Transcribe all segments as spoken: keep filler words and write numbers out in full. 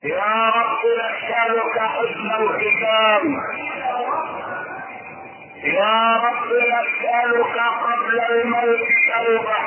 يا رب نسألك حسن الختام. يا رب نسألك قبل الموت توبة،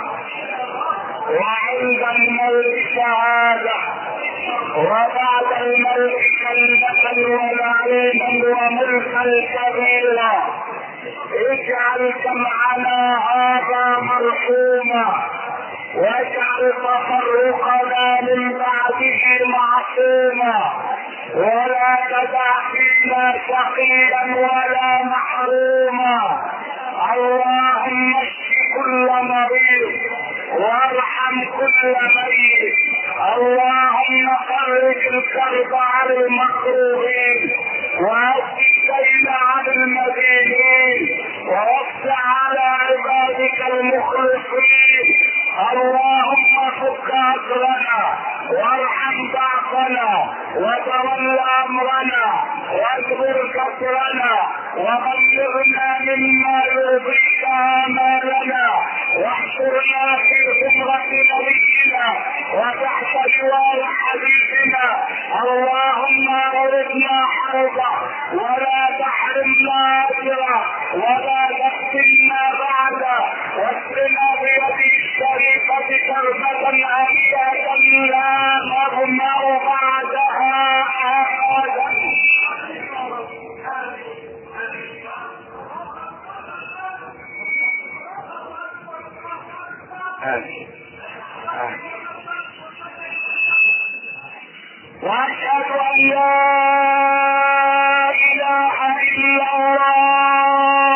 وعند الموت شهادة، وبعد الموت كلمة ونعيما وملكا كبيرا. اجعل جمعنا هذا مرحوما، واجعل تفرقنا من بعده معصوما، ولا تدع فينا شقيا ولا محروما. اللهم اشف كل مريض وارحم كل ميت. اللهم فرج الكرب عن المكروهين، وأد الدين عن المدينين، ووسع على عبادك المخلصين. اللهم فك أسرنا وارحم ضعفنا وتول أمرنا واجبر كسرنا، وبلغنا مما يرضيك آمالنا، واحشرنا في زمرة نبينا وتحت لواء حبيبنا. اللهم أردنا حوضه ولا تحرمنا أجره ولا تفتنا بعده، واسقنا بيده الشريفة كربة أبدا لا نظمأ بعدها أبدا. وأشهد أن لا إله إلا الله.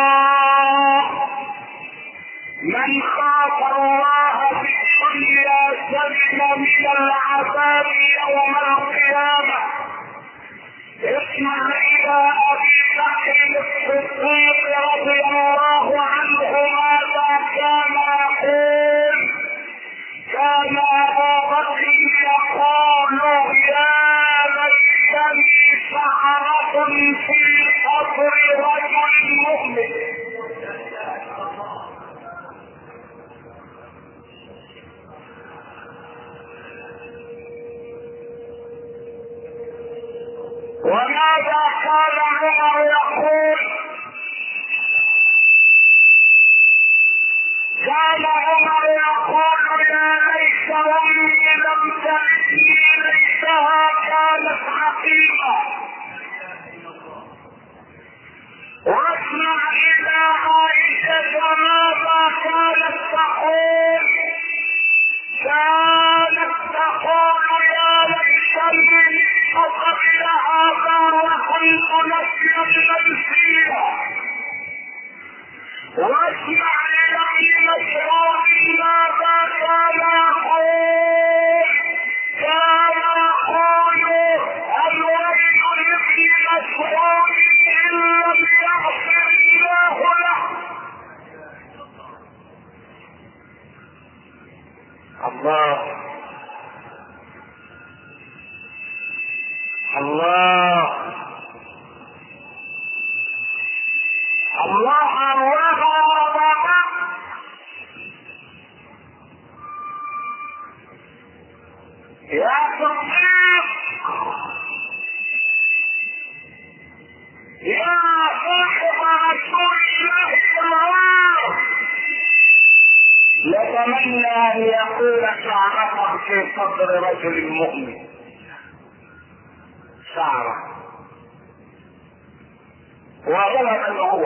من خاف الله في الدنيا سلم من العذاب يوم القيامة. اسمع إلى أبي بكر الصديق رضي الله عنه ماذا كان يقول. كان أبو بكر يقول يا ليتني شعرة في قبر رجل مؤمن. وماذا كان عمر يقول. كان عمر يقول يا ليت امي لم تلدني ليتها كانت عقيمة. واسمع الى عائشة ماذا كانت تقول. كانت تقول يا ليتني قبل هذا وكنت نسيا منسيا. واسمع لابن مسعود ماذا كان يقول. كان يقول الويل لابن مسعود ان لم يغفر الله له. الله الله الله الله. يا صديق يا صاحب رسول الله صلى الله، نتمنى ان يكون شعرك في صدر رجل مؤمن. شعره وهو من هو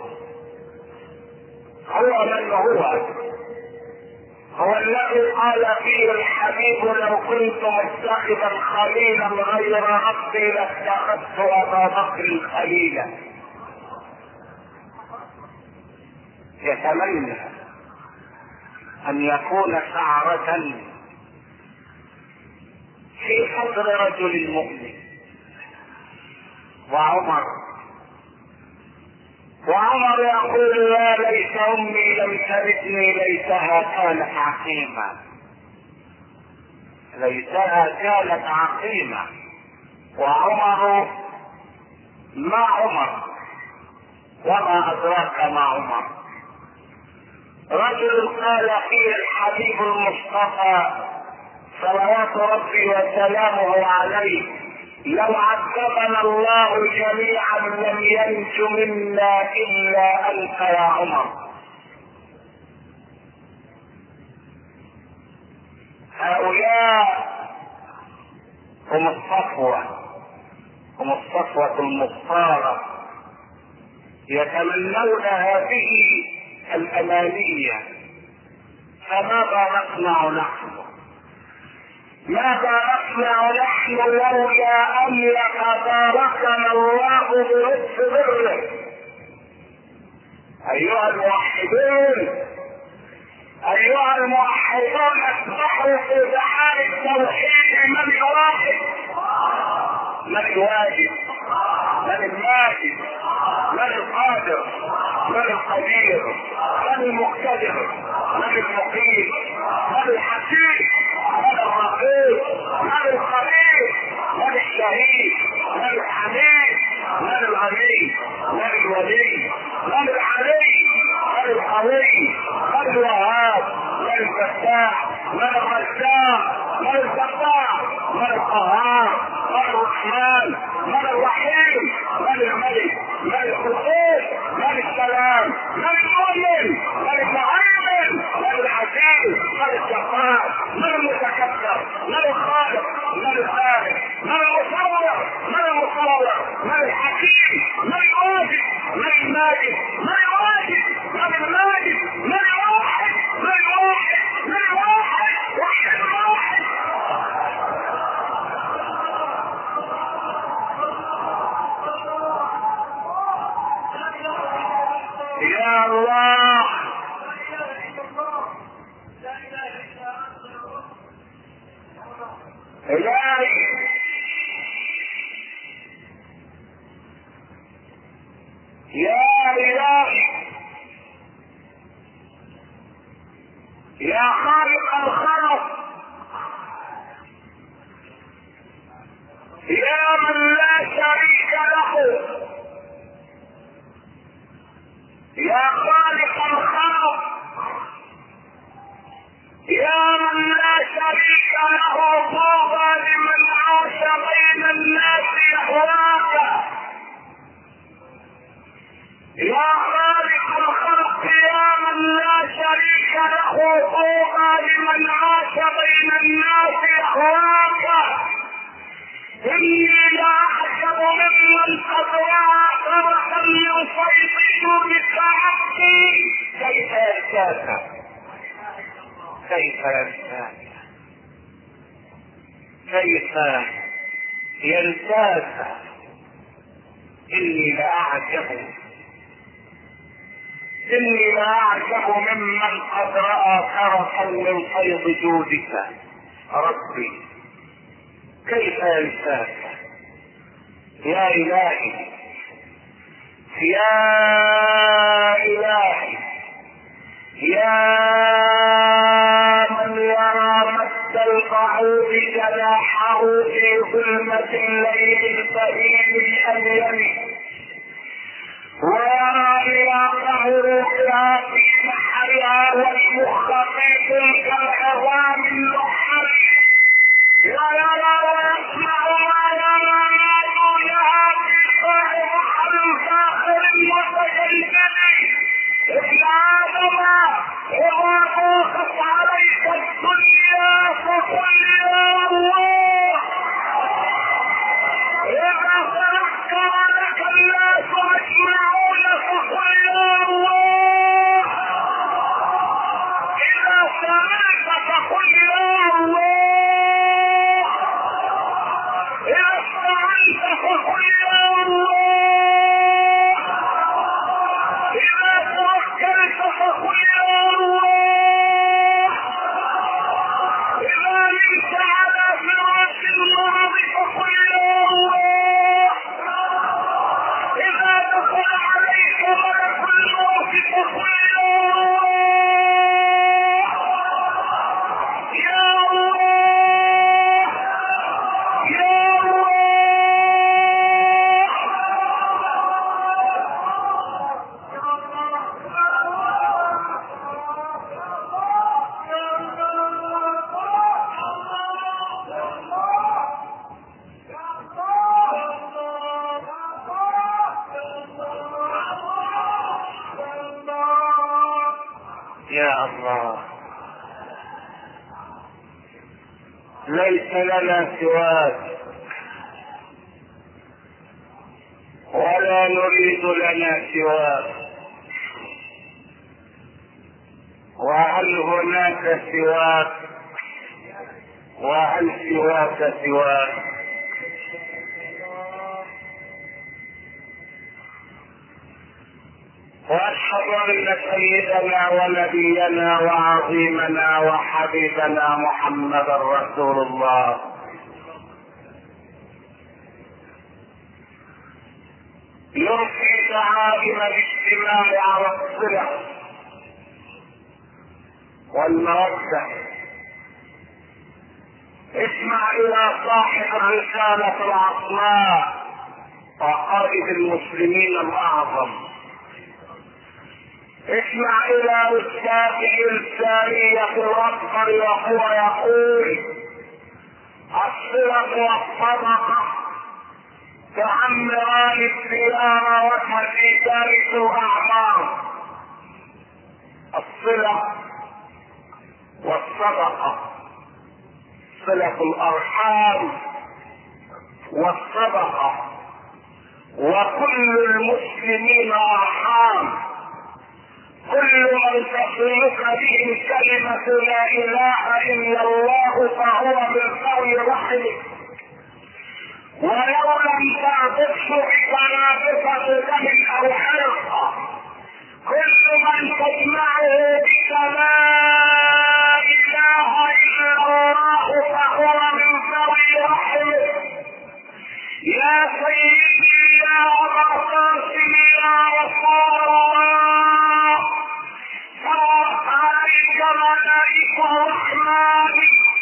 هو من هو هو الذي قال فيه الحبيب لو كنت متخذا خليلا غير ربي لاتخذت ابا بكر خليلا. يتمنى ان يكون شعرة في صدر رجل مؤمن. وعمر وعمر يقول يا ليت امي لم تلدني ليتها كانت عقيمة. ليتها كانت عقيمة. وعمر ما عمر وما ادراك ما عمر. رجل قال فيه الحبيب المصطفى صلوات ربي وسلامه عليه لو عذبنا الله جميعا لم ينج منا الا انت يا عمر. هؤلاء هم الصفوة، هم الصفوة المختارة، يتمنون هذه الأمانية. فماذا نصنع نحن؟ ماذا نصنع نحن لولا أن يتباركنا الله برزق بره؟ أيها الموحدون، أيها الموحدون، اصبحوا في بحار التوحيد من واحد، من الواجب، من الماجد، من القادر، من القدير، من المقتدر، من المقيم، من الحكيم، من الرقيب، من الخبير، من الشهيد، من الحميد، من الغني، من الولي، من العلي، من القوي، من الوهاب، من الفتاح، من الرزاق، من الفتاح، من القهار، من الرحمن، من الرحيم، من الملك، من القدوس، من السلام، من المؤمن، من المهيمن، من العزيز، من الجبار، من المتكبر، من الخالق، من الخالق، من المصور، من المصور، من الحكيم، من الواجب، من الماجد، من الواجب، من الماجد، من الواحد، من الواحد، من الواحد، واحد الواحد. يا الله، إلهي، يا إلهي، يا خالق الخلق، يا من لا شريك له، يا خالق الخلق، يا من لا شريك له، طوبى لمن عاش بين الناس يهواك. يا خالق الخلق، يا من لا شريك له، طوبى لمن عاش بين الناس يهواك. إني لأعجب ممن قد رأى فرحا يصيبه بسعادتي. كيف ينساك؟ كيف ينساك؟ كيف ينساك؟ إني لأعجب، إني لأعجب ممن قد رأى فرحا من فيض جودك. ربي كيف ينساك؟ يا إلهي، يا إلهي، يا من يرى مد البعوض جناحه في ظلمة الليل البهيم الأمين، ويرى رياض عروقها في بحرها والمخ في تلك العظام اللحم، ويرى ويسمع ما يرى ما دونها في صاع بحر فاخر متجدد. ابن آدم، إذا ضاقت عليك الدنيا فقل يا الله. إذا تذكر لك الناس أجمعون فقل يا الله. إذا سمعت فقل يا الله. إذا استعنت فقل يا الله. إذا توكلت فقل يا الله. إذا نمت يا الله، ليس لنا سواك ولا نريد لنا سواك، وهل هناك سواك؟ وهل سواك سواك؟ واشهد ان سيدنا ونبينا وعظيمنا وحبيبنا محمدا رسول الله يرفي دعائم الاجتماع على الصلة والمودة. اسمع الى صاحب الرسالة العظماء وقائد المسلمين الاعظم، اسمع الى استاذه الثانية الاكبر وهو يقول: الصلة والصدقة تعمران الديار وتزيدان الاعمار. الصلة والصدقة، صلة الارحام والصدقة، وكل المسلمين ارحام، كل من تصلك به كلمة لا اله الا الله فهو من ذوي رحمه، ولو لم تعبدش بجنابك دم او حرقة، كل من تجمعه بك لا اله الا الله فهو من ذوي رحمه. يا سيدي يا ابا القاسم يا رسول الله، صلت عليك ملائكة الرحمن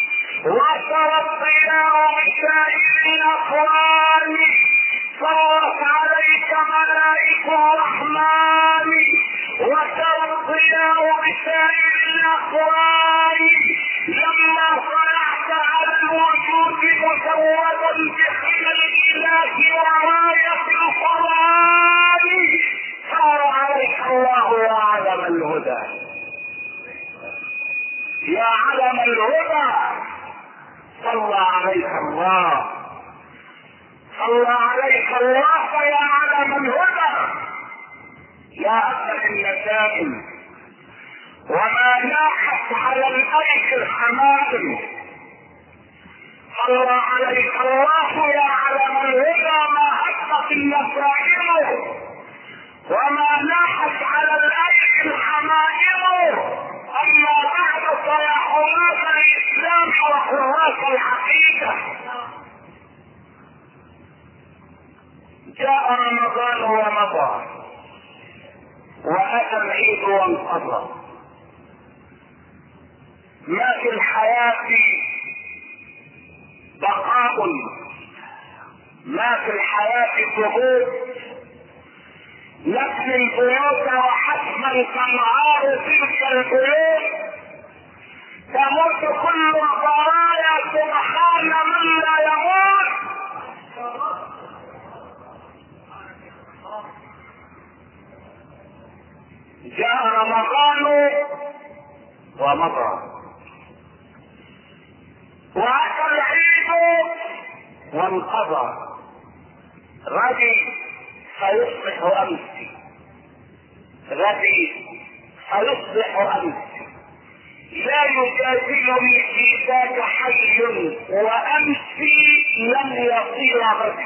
وترضياه بسائر الاقوال، صلت عليك ملائكة الرحمن وترضياه بسائر الاقوال، لما طلعت على الوجود مزودا بخير الاله وراية الفضائل، صار عليك الله يا علم الهدى، يا علم الهدى، صلى عليك الله، صلى عليك الله يا علم الهدى، يا أسد النسائم، وما لاحت على الأيك الحمائم، صلى عليك الله يا علم الهدى، ما هبت النسائم، وما لاحت على الأيك الحمائم، أما بعد فيا حراس الإسلام وحراس العقيدة، جاء رمضان ومضى وأتى العيد وانقضى، ما في الحياة بقاء، ما في الحياة ثبوت، نبني البيوت وحتما تنهار تلك البيوت، تموت كل البرايا سبحان من لا يموت. جاء رمضان ومضى وأتى العيد وانقضى، غدي سيصبح أمسي، غدي سيصبح أمسي، لا يجادلني في ذاك حي، وأمسي لم يصير غدي،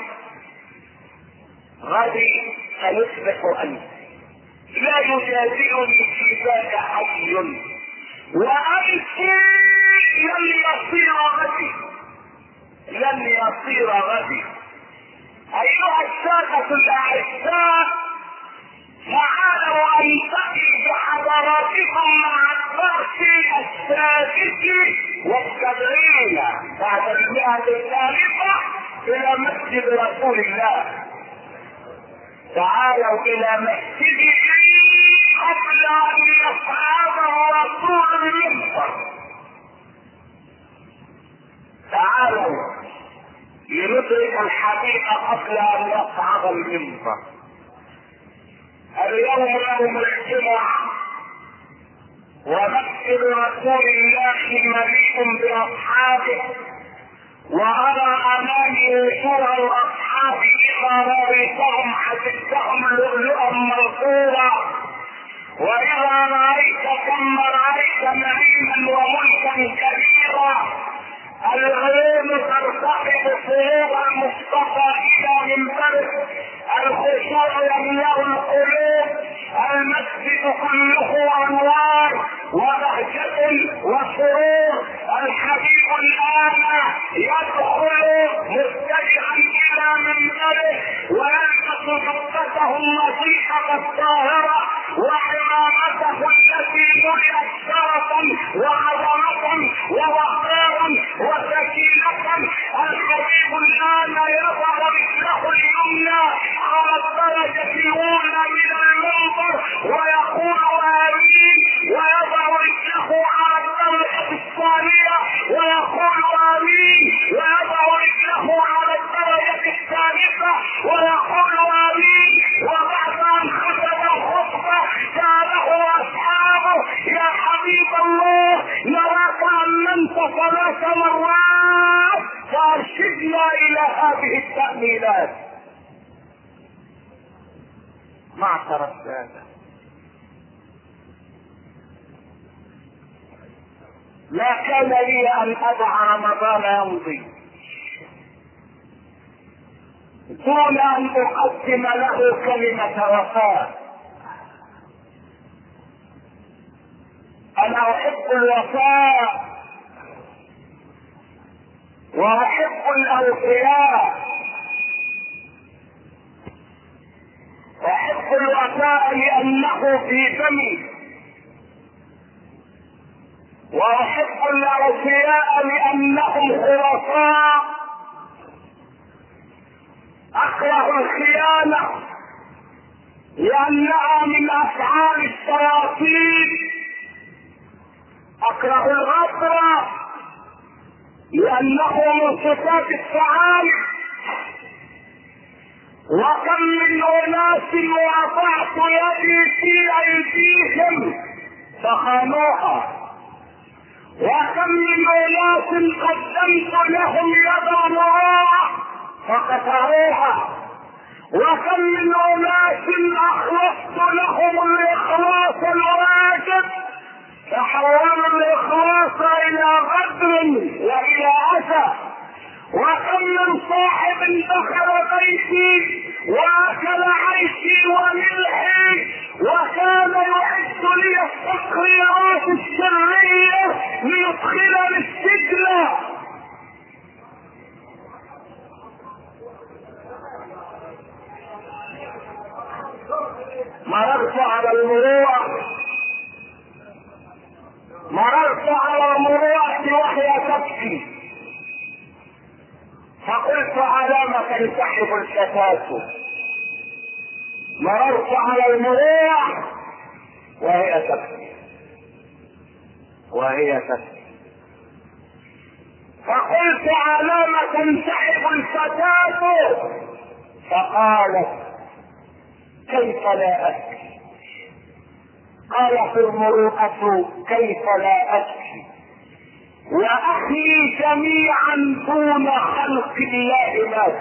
غدي سيصبح أمسي، لا يجادلني في ذاك حي، وأمسي لن يصير غدي، لن يصير غدي. أيها السادة الأعزاء، تعالوا ألتقي بحضراتكم مع الدرس السادس والسبعين بعد المئة الثالثة إلى مسجد رسول الله. تعالوا إلى مسجده قبل أن يصعد الرسول المنبر، تعالوا لندرك الحقيقة قبل أن يصعد المنبر. اليوم يوم الجمعة، ومسجد رسول الله مليء باصحابه، وارى امامي وجوه الاصحاب اذا رايتهم حسبتهم لؤلؤا منثورا، واذا رايت ثم رايت نعيما وملكا كبيرا. العيون ترتقب صعود المصطفى الى منبره، الخشوع يملا القلوب، المسجد كله انوار وبهجة وسرور. الحبيب الان يدخل متجها الى منبره ويلبس جبته النظيفة الطاهرة وعمامته التي ملئت شرفا وعظمة ووقارا وسكينة. الحبيب الان يضع رجله اليمنى على الدرجة الاولى من المنبر ويقول امين، ويضع رجله على الدرجة الثانية ويقول امين، ويضع رجله على الدرجة الثالثة ويقول امين. وبعد ان ختم الخطبة سأله اصحابه: يا حبيب الله، نراك امنت ثلاث مرات، فارشدنا الى هذه التأمينات. معشر السادة، لا كان لي ان ادع رمضان يمضي دون ان اقدم له كلمة وفاء. انا احب الوفاء واحب الاوفياء، احب الوفاء لانه في دمي، واحب الاوفياء لانهم خلصاء. اكره الخيانة لانها من افعال الشياطين، اكره الغدر لانه من صفات السعادة. وكم من اناس وضعت يدي في ايديهم فخانوها، وكم من اناس قدمت لهم يد الله فقطعوها، وكم من اناس اخلصت لهم الاخلاص الواجب فحولوا الاخلاص الى غدر والى اذى. وكم من صاحب دخل بيتي واكل عيشي وملحي وكان يعد لي التقريرات السريه ليدخلني السجن. مررت على المروءه مررت على المروءه وهي تبكي، فقلت: على ما تنسحب الفتاة؟ مررت على المروءه وهي تبكي وهي تبكي فقلت: على ما تنسحب الفتاة؟ فقالت: كيف لا أبكي؟ قالت المروءة: كيف لا أبكي وأخي جميعا دون خلق الله مات.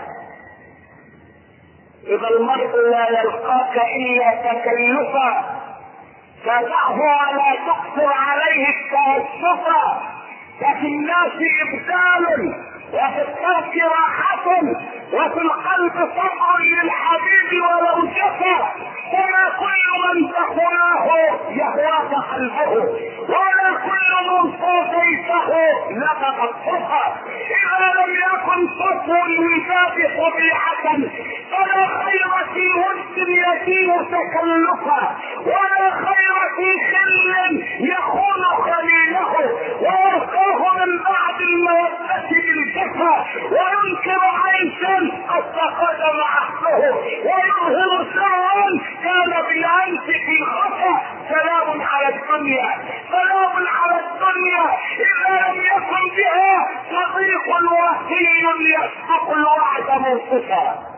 إذا المرء لا يلقاك إلا تكلفا فدعه ولا تقصر عليه التأسفا، ففي الناس إبدال وفي الترك راحة وفي القلب صبر للحبيب ولو جفا. وما كل من تخناه يهواك قلبه ولا كل من صافيته لقد الصفا. إذا لم يكن صفو الوداد طبيعة فلا خير في ود يتيم تكلفا، ولا خير في خل يخون خليله ويلقاه من بعد المودة بالجفا، وينكر عيشا قد تقدم عقله ويظهر سرا كان بالامس في خفا. سلام على الدنيا، سلام على الدنيا اذا لم يكن بها صديق وفي يسبق الوعد منصفا.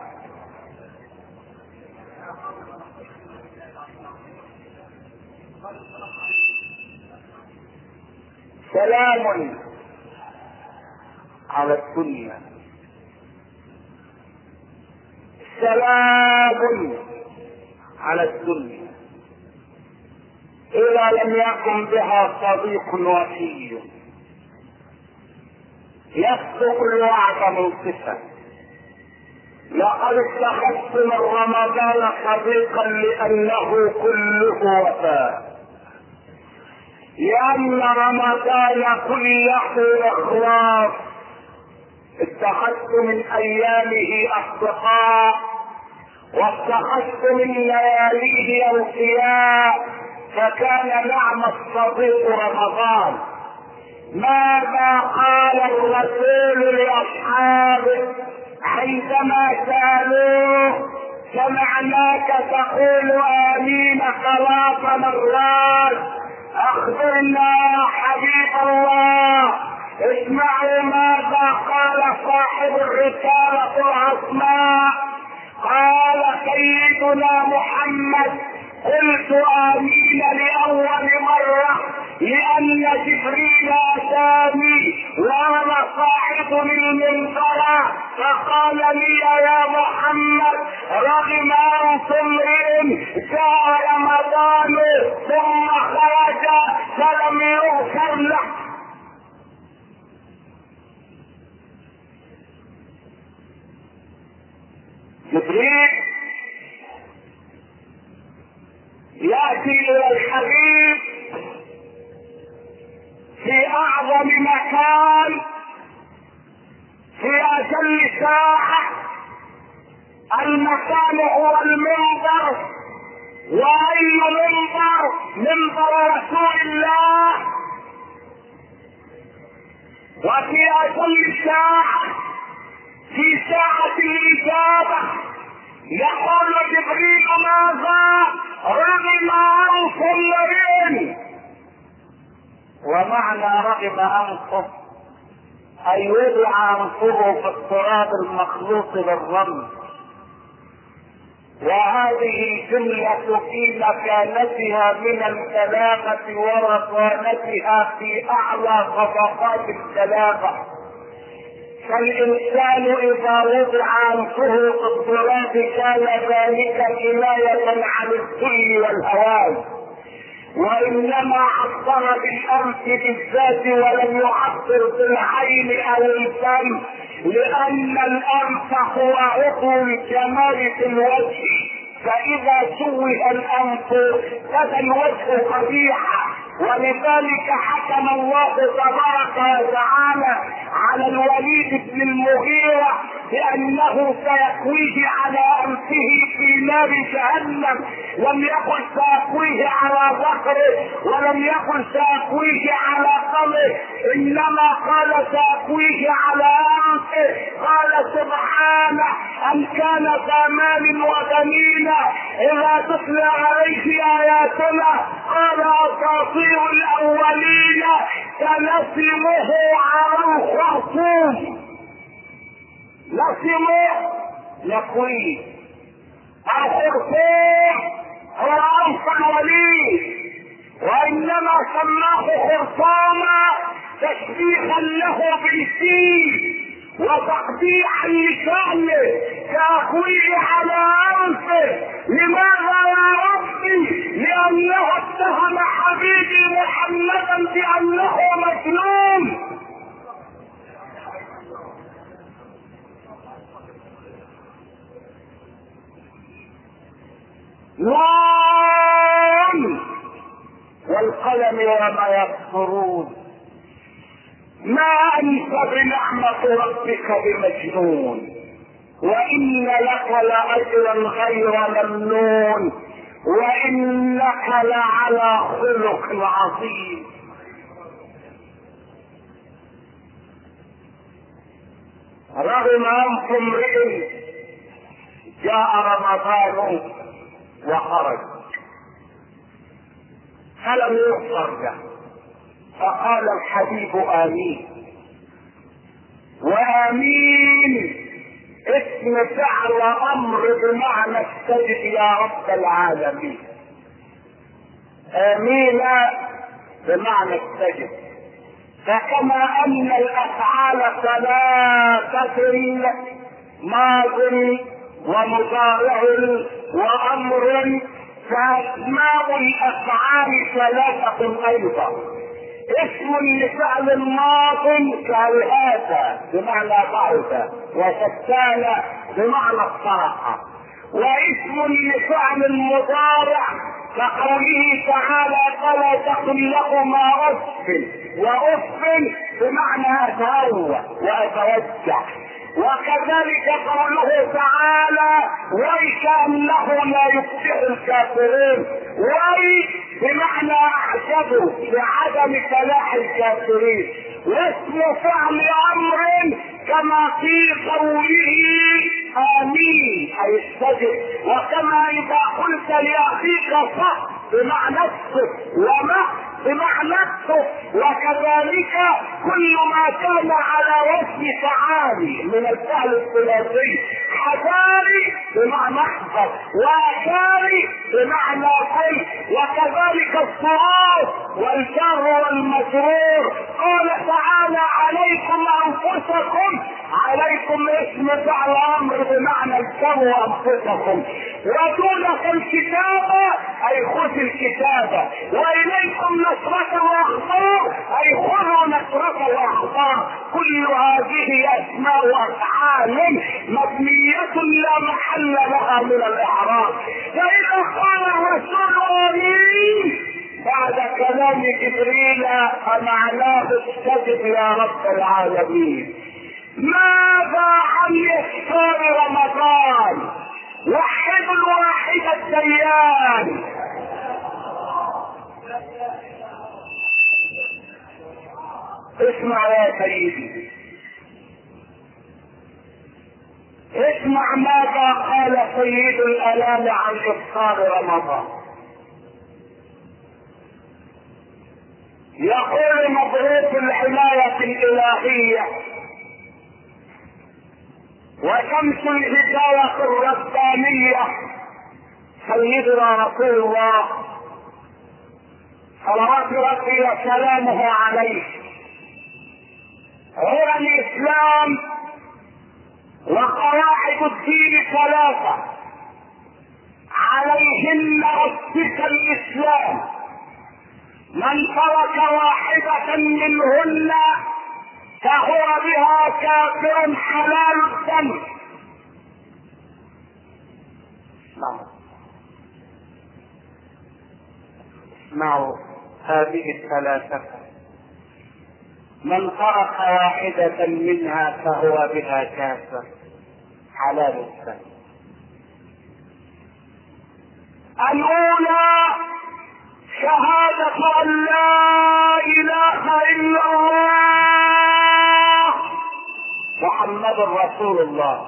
سلام على الدنيا، سلام على الدنيا إذا لم يكن بها صديق وفي يصدق الوعد منصفا. لقد اتخذت من رمضان صديقا لأنه كله وفاء، لأن رمضان كله إخلاص. اتخذت من أيامه أصدقاء، واتخذت من لياليه أوفياء، فكان نعم الصديق رمضان. ماذا قال الرسول لأصحابه عندما سألوه سمعناك تقول آمين ثلاث مرات، أخبرنا يا حبيب الله. اسمعوا ماذا قال صاحب الرسالة العظماء. قال سيدنا محمد: قلت آمين لأول مرة لأن جبريل أتاني وأنا صاعد المنبر فقال لي يا محمد: رغم أنف امرئ جاء رمضان ثم خرج فلم يغفر له. جبريل يأتي إلى الحبيب في أعظم مكان في أجل ساعة. المكان هو المنبر، وأي منبر؟ منبر رسول الله. وفي أجل ساعة في ساعة الإجابة يقول جبريل ماذا؟ رغم أنف امرئ. ومعنى رغم أنفه أي وضع أنفه في التراب المخلوط بالرمل. وهذه الجملة في مكانتها من البلاغة ورصانتها في أعلى طبقات البلاغة. فالإنسان إذا وضع أنفه في التراب كان ذلك كناية عن الذل والهوان، وإنما عبر بالأنف بالذات ولم يعبر بالعين أو الفم، لأن الأنف هو عضو الجمال في الوجه، فإذا سوء الأنف بدا الوجه قبيحا. ولذلك حكم الله تبارك وتعالى على الوليد بن المغيرة بأنه سيكويه على أنفه في نار جهنم. لم يقل سيكويه على ظهره، ولم يقل سيكويه على قمه، إنما قال سيكويه على أنفه. قال سبحانه: أن كان ذا مال وبنين إذا تتلى عليه آياتنا قال أساطير الأولين سنسمه على الخرطوم. نسمه يكويه. الخرطوم هو أنفع وليه، وإنما سماه خرطوما تشبيها له بالسين وتقبيحا لشأنه كأخويه على أنفه. لماذا يا ربي؟ لأنه اتهم حبيبي محمدا بأنه مجنون. نعم، والقلم وما يسطرون. ما أنت بنعمة ربك بمجنون، وإن لك لأجرا غير ممنون، وإنك لعلى خلق عظيم. رغم أنف امرئ جاء رمضان وخرج فلم يغفر له، فقال الحبيب آمين. وآمين اسم فعل أمر بمعنى استجب يا رب العالمين. آمين بمعنى استجب. فكما ان الافعال ثلاثة، ماض ومضارع وامر، فاسماء الافعال ثلاثة ايضا. اسم لفعل الماض كالهذا بمعنى بعث، وشتان بمعنى الصراحة. واسم لفعل المضارع كقوله تعالى فلا تقل لهما اف، واف بمعنى اتهوى واتوجع. وكذلك قوله تعالى وكأنه لا يفلح الكافرين، وي بمعنى اعجبوا لعدم فلاح الكافرين. واسم فعل امر كما في قوله امين اي استجب، وكما اذا قلت لاخيك صح بمعنى اسكت، وما بمعنى اسكت. وكذلك كل ما كان على وزن تعالي من الفعل الثلاثي، حذاري بمعنى احذر، واشاري بمعنى قل. وكذلك الصراط والجر والمجرور. قال تعالى عليكم انفسكم، عليكم اسم فعل امر بمعنى الجر وانفسكم. ودونك الكتابة اي خذ الكتابة، واليكم نصرة واخبار اي خذوا نصرة واخبار. كل هذه اسماء افعال مبنية لا محل لها من الاعراب. فاذا قال الرسول امين بعد كلام جبريل فمعناه استجب يا رب العالمين. ماذا عن افطار رمضان؟ وحد الواحد الديان. اسمع يا سيدي، اسمع ماذا قال سيد الانام عن افطار رمضان. يقول مبروك العناية الالهية وشمس الهداية الربانية سيدنا رسول الله صلوات ربي وسلامه عليه. هو الاسلام وقواعد الدين ثلاثة عليهن ربك الاسلام، من ترك واحدة منهن فهو بها كافر حلال الدم. اسمعوا هذه الثلاثة، من ترك واحدة منها فهو بها كافر حلال الدم. الأولى شهادة أن لا إله إلا الله محمد رسول الله،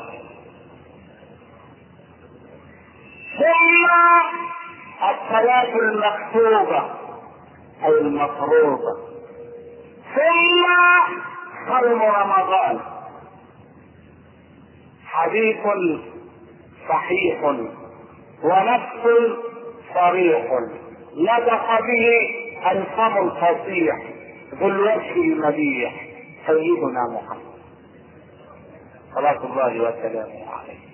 ثم الصلاة المكتوبة أو المفروضة، ثم صوم رمضان. حديث صحيح ونفس صريح نطق به الفم الفصيح ذو الوجه المبيح سيدنا محمد صلوات الله وسلامه عليه.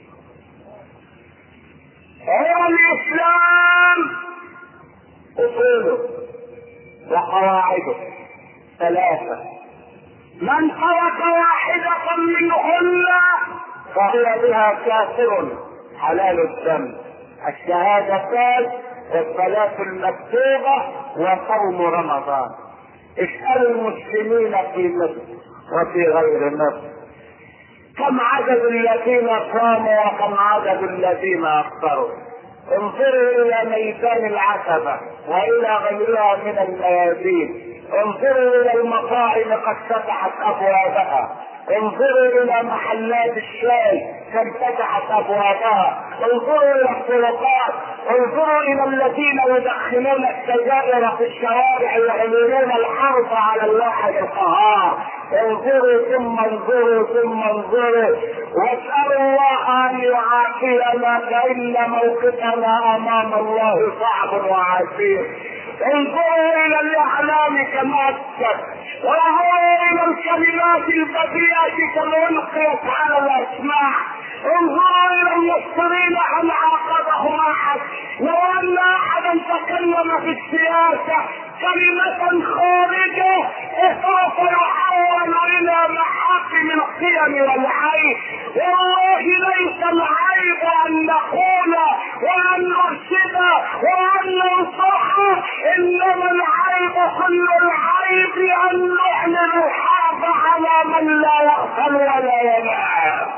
هو الاسلام اصوله وقواعده ثلاثة، من ترك واحدة منهن فهو بها كافر حلال الدم. الشهادتان والصلاة المكتوبة وصوم رمضان. اسألوا المسلمين في مصر وفي غير مصر كم عدد الذين صاموا وكم عدد الذين افطروا. انظروا الى ميدان العتبة والى غيرها من الميادين، انظروا الى المطاعم قد فتحت ابوابها، انظروا الى محلات الشاي كم فتحت ابوابها، انظروا الى الطرقات، انظروا الى الذين يدخنون السجائر في الشوارع يعلنون الحرب على الواحد القهار. انظروا ثم انظروا ثم انظروا واسألوا الله ان يعافينا فان موقفنا امام الله صعب وعسير. انظروا الى الاعلام كمؤثر، وانظروا الى الكلمات البذيئة كالملقية على الاسماع، انظروا الى المصرين هل عاقبهم احد. لو ان احدا تكلم في السياسة كلمة خارجة سوف يحول الى محاكم القيم والعيب. والله ليس العيب ان نقول وان نرشد وان ننصح، انما العيب كل العيب ان نعلن الحرب على من لا يغفل ولا ينام.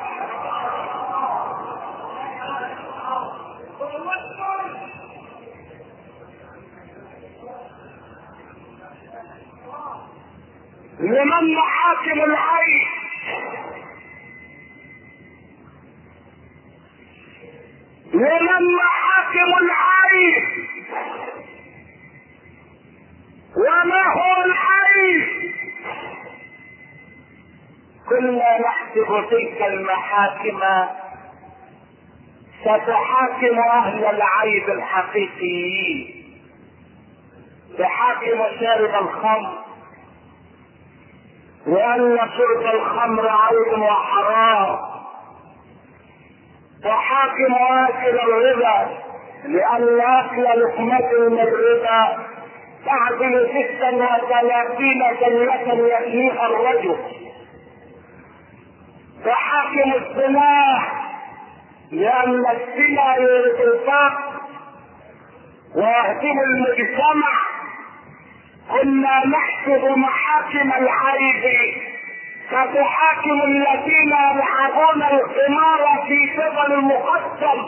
لمن محاكم العيب؟ لمن محاكم العيب؟ وما هو العيب؟ كنا نحسب تلك المحاكم ستحاكم اهل العيب الحقيقيين، تحاكم شارب الخمر لأن شرب الخمر عيب وحرام، تحاكم آكل الربا لأن أكل لقمة من الربا تعدل ستا وثلاثين جنة يحييها الرجل، تحاكم الزنا لأن الزنا يورث الفقر ويهدم المجتمع. كنا نحسب محاكم العيب فتحاكم الذين يلعبون القمار في جبل المقدم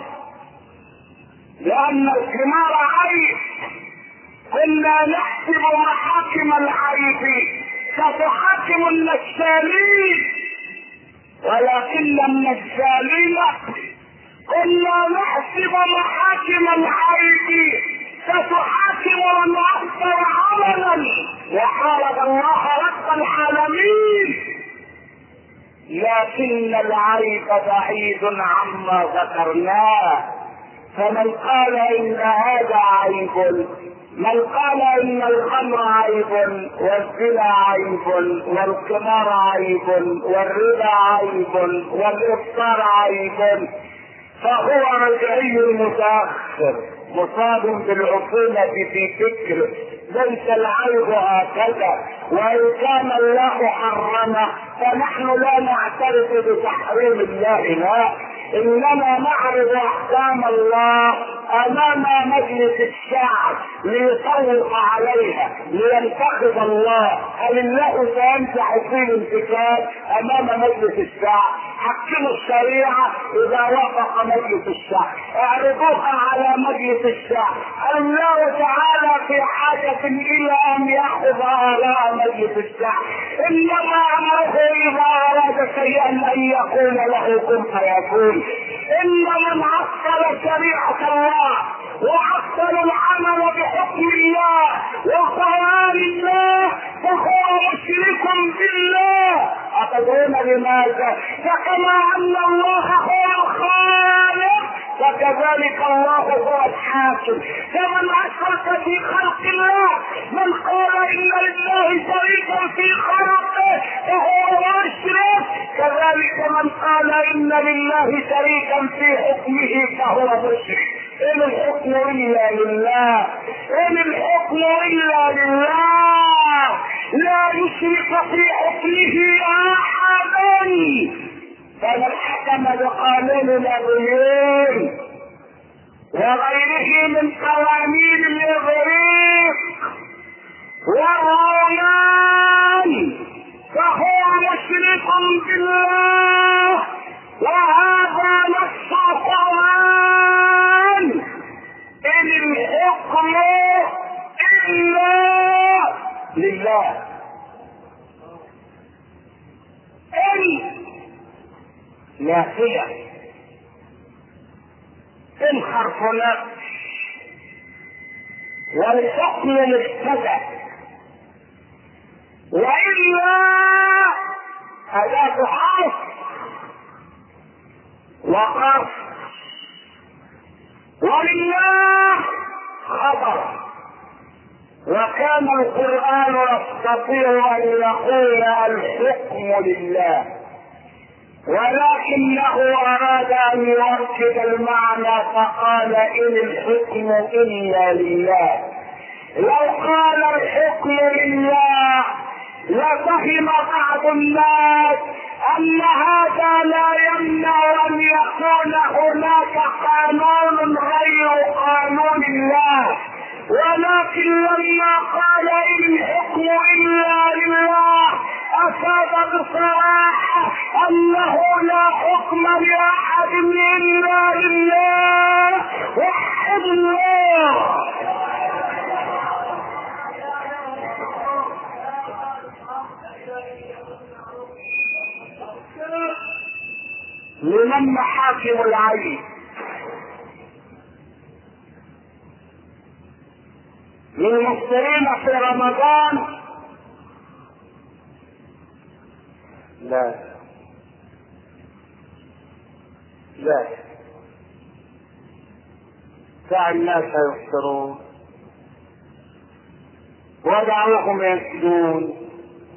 لأن القمار عيب. كنا نحسب محاكم العيب فتحاكم النشالين ولكن النشالين. كنا نحسب محاكم العيب فتحاكم من اكثر عملا وحارب الله رب العالمين. لكن العيب بعيد عما ذكرناه. فمن قال ان هذا عيب، من قال ان الخمر عيب والزنا عيب والقمار عيب والربا عيب والافطار عيب فهو رجعي متاخر مصاب بالعقوبة في فكر. ليس العيب هكذا، وإن كان الله حرمه فنحن لا نعترف بتحريم الله، لا، إنما نعرض أحكام الله أمام مجلس الشعب ليصوت عليها لينتخب الله. هل الله سينجح في الانتخاب أمام مجلس الشعب؟ حكموا الشريعة إذا وافق مجلس الشعب، اعرضوها على مجلس الشعب. الله تعالى في حاجة إلى أن يأخذ آراء مجلس الشعب، إنما أمره إذا أراد شيئا أن يقول له كن فيكون. إن من عطل شريعة الله وعطل العمل بحكم الله وقرار الله فهو مشرك بالله. أتدرون لماذا؟ فكما أن الله هو الخالق فكذلك الله هو الحاكم. فمن أشرك في خلق الله، من قال إن لله شريكا في خلقه فهو مشرك، كذلك من قال إن لله شريكا في حكمه فهو مشرك. إن الحكم إلا لله، إن الحكم إلا لله، لا يشرك في حكمه أحدا. فمن حكم بقانون الأغيار وغيره من قوانين الإغريق والرمان فهو مشرك بالله، وهذا نص القرآن. إن الحكم إلا لله. إن نافية، إن حرف نفس، والحكم مبتدأ، وإلا أداة حرف وقف، ولله خبر، وكان القرآن يستطيع ان يقول الحكم لله، ولكنه اراد ان يؤكد المعنى فقال ان الحكم الا لله. لو قال الحكم لله لفهم بعض الناس ان هذا لا يمنع ان يكون هناك قانون غير قانون الله، ولكن لما قال ان الحكم الا لله افاد بصراحه انه لا حكم لاحد الا لله. وحد الله. لمن محاكم العين؟ للمفطرين في رمضان؟ لا لا، دع الناس يفطرون ودعوهم يسجدون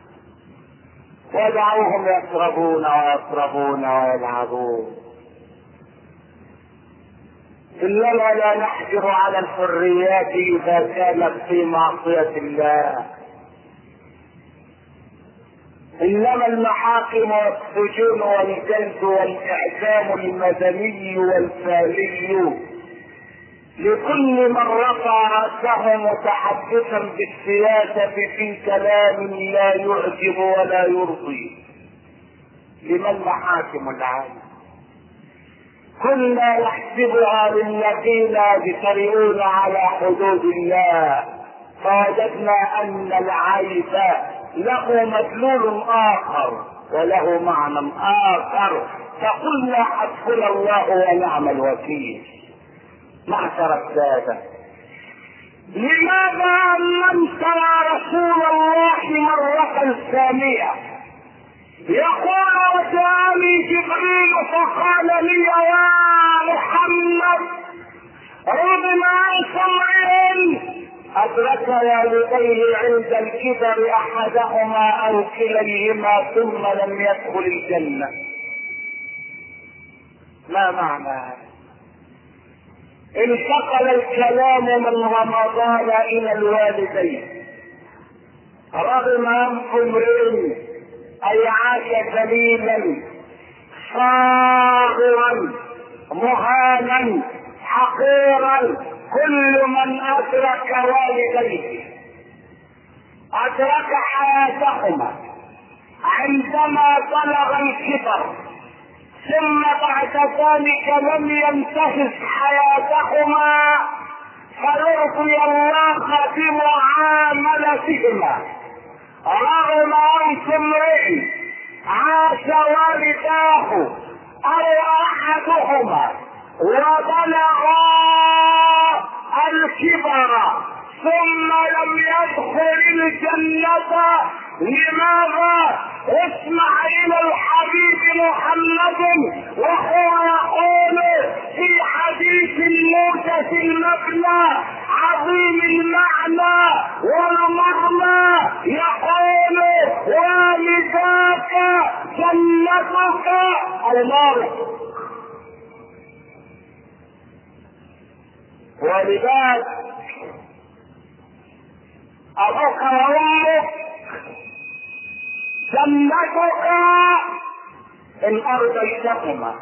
ودعوهم يشربون ويطربون ويلعبون، إننا لا نحجر على الحريات إذا كانت في معصية الله. إنما المحاكم والسجون والجلد والإعدام المدني والفعلي لكل من رفع رأسه متحدثا بالسياسة في كلام لا يعجب ولا يرضي. لمن محاكم العالم؟ كنا نحسبها للذين يجترئون على حدود الله، فوجدنا ان العيب له مدلول اخر وله معنى اخر، فقلنا حسبنا الله ونعم الوكيل. معشر السادة، لماذا علمت يا رسول الله مرة ثانية؟ يقول وجاءني جبريل فقال لي يا محمد رغم عن سمع أدرك والديه عند الكبر أحدهما أو كليهما ثم لم يدخل الجنة. ما معنى هذا؟ انتقل الكلام من رمضان إلى الوالدين. رغم أنف امرئ أي عاش ذليلا صاغرا مهانا حقيرا كل من أدرك والديه أدرك حياتهما عندما بلغ الكبر، ثم بعد ذلك لم ينتهز حياتهما فيرضي الله بمعاملتهما. رغم أنف امرئ عاش والداه أو أحدهما وبلغا الكبر ثم لم يدخل الجنة. لماذا؟ اسمع إلى الحبيب محمد وهو يقول في حديث موجز المبنى عظيم المعنى والمرمى، يقول والداك جنتك النار. ولذلك أبوك وأمك جنتك إن أرضيتهما،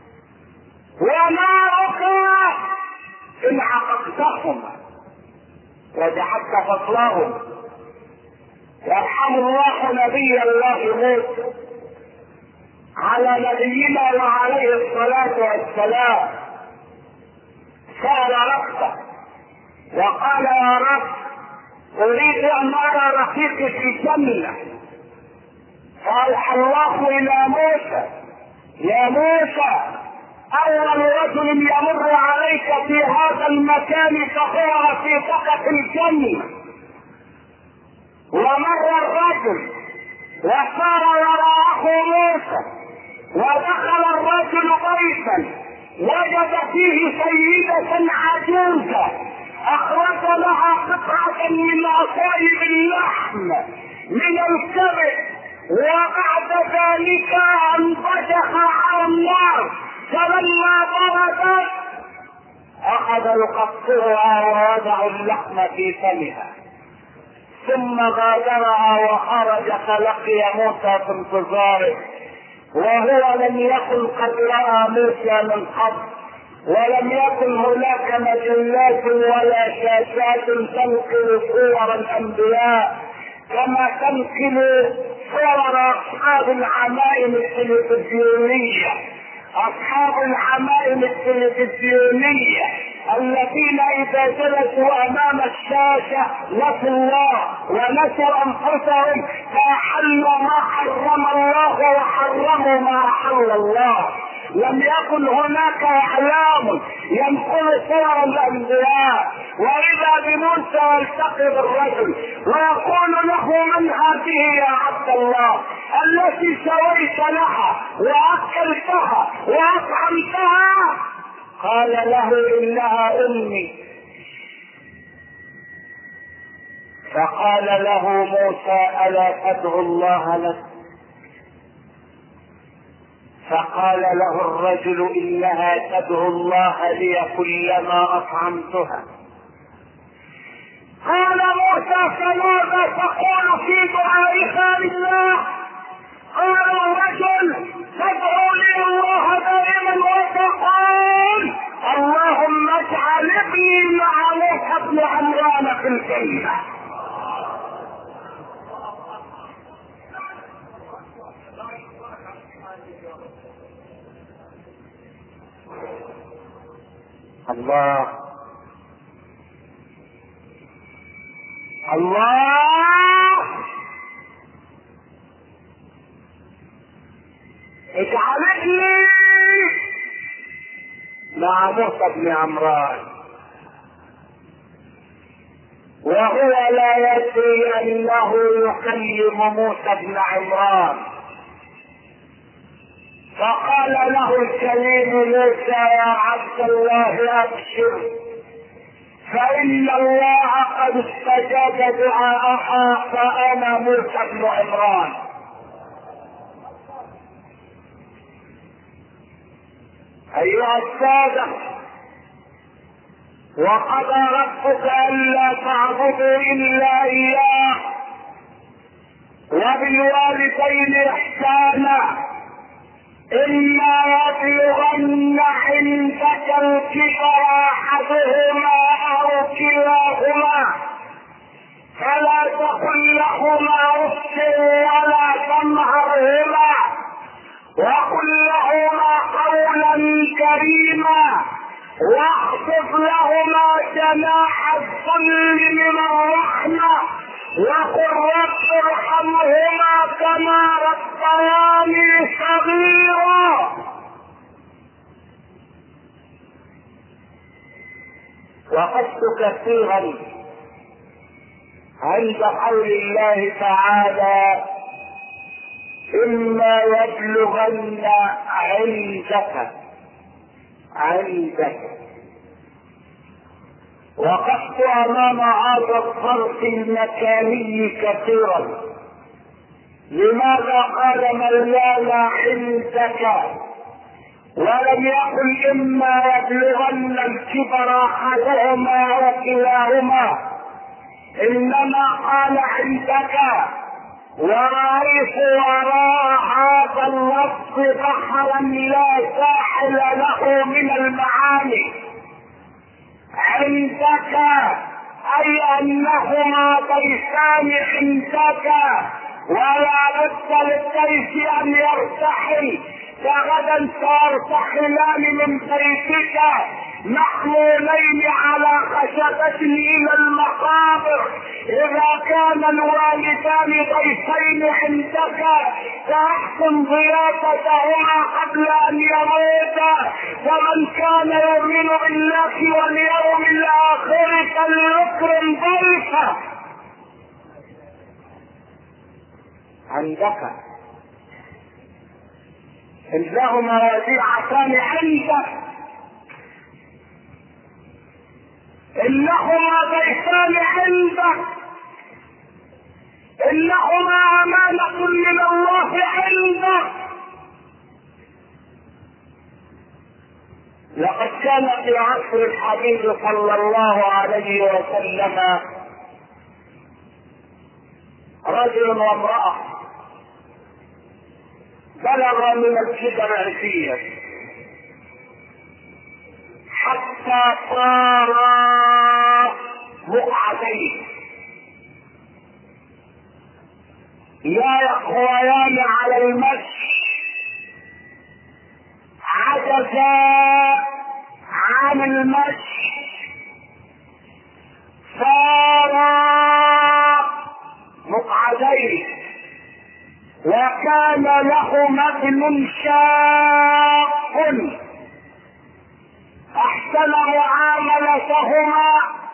ونارك إن عققتهما وجحدت فضلهم. يرحم الله نبي الله موسى على نبينا وعليه الصلاة والسلام، سأل ربه وقال يا رب أريد أن أرى رفيقي في الجنة. فأوحى الله إلى موسى يا موسى أول رجل يمر عليك في هذا المكان فهو رفيقك في الجنة. ومر الرجل وصار وراءه موسى، ودخل الرجل بيتا وجد فيه سيدة عجوزة اخرج لها قطعة من اصايب اللحم من الكبد، وبعد ذلك انبجح على النار، فلما بردت اخذ يقطعها ووضع اللحم في فمها، ثم غادرها وخرج فلقي موسى في انتظاره، وهو لم يكن قد راى موسى من قبل، ولم يكن هناك مجلات ولا شاشات تنقل صور الانبياء كما تنقل صور اصحاب العمائم التلفزيونيه. اصحاب العمائم التلفزيونيه الذين اذا جلسوا امام الشاشه نسوا الله ونسوا انفسهم، فاحلوا ما حرم الله وحرموا ما احل الله. لم يكن هناك اعلام ينقل صور الانبياء. واذا بموسى يلتقي بالرجل ويقول له: من هذه يا عبد الله التي سويت لها واكلتها واطعمتها؟ قال له: انها امي. فقال له موسى: الا تدعو الله لك؟ فقال له الرجل: انها تدعو الله لي كلما اطعمتها. قال موسى: فماذا تقول في دعائها لله؟ قال الرجل: تدعو لي الله دائما وتقول: اللهم اجعل ابني مع موسى بن عمران في الجنه. الله الله اجعلني مع موسى بن عمران، وهو لا يدري انه يكلم موسى بن عمران. فقال له الكليم موسى: يا عبد الله ابشر، فان الله قد استجاب دعاءها، فانا موسى بن عمران. ايها الساده، وقضى ربك الا تعبدوا الا اياه وبالوالدين احسانا، إما يبلغن عندك الكبر أحدهما أو كلاهما فلا تقل لهما أف ولا تنهرهما، وقل لهما قولا كريما، واخفض لهما جناح الذل من الرحمة، وقل رب ارحمهما كما ربياني صغيرا. وقفت كثيرا عند قول الله تعالى: إما يبلغن عندك عندك وقفت امام هذا الظرف المكاني كثيرا. لماذا قال مولانا عندك ولم يقل اما يبلغن الكبر احدهما وكلاهما؟ انما قال عندك. ورأيت وراء هذا اللفظ بحرا لا ساحل له من المعاني. عندك اي انهما ضيفان عندك، ولا بد للضيف ان يرتحل، فغدا سيرتحلان من بيتك محمولين على خشبة الى المقابر. اذا كان الوالدان ضيفين عندك فاحسن ضيافتهما قبل ان يموتا، فمن كان يؤمن بالله واليوم الاخر فليكرم ضيفه. عندك انهما وزيعتان عندك. انهما ضيفان عندك، انهما امانة من الله عندك. لقد كان في عصر الحبيب صلى الله عليه وسلم رجل وامرأة بلغ من الكبر عتيا حتى صارا مقعدين لا يقويان على المشي، عجزا عن المشي، صارا مقعدين، وكان لهما ابن شاق احسن معاملتهما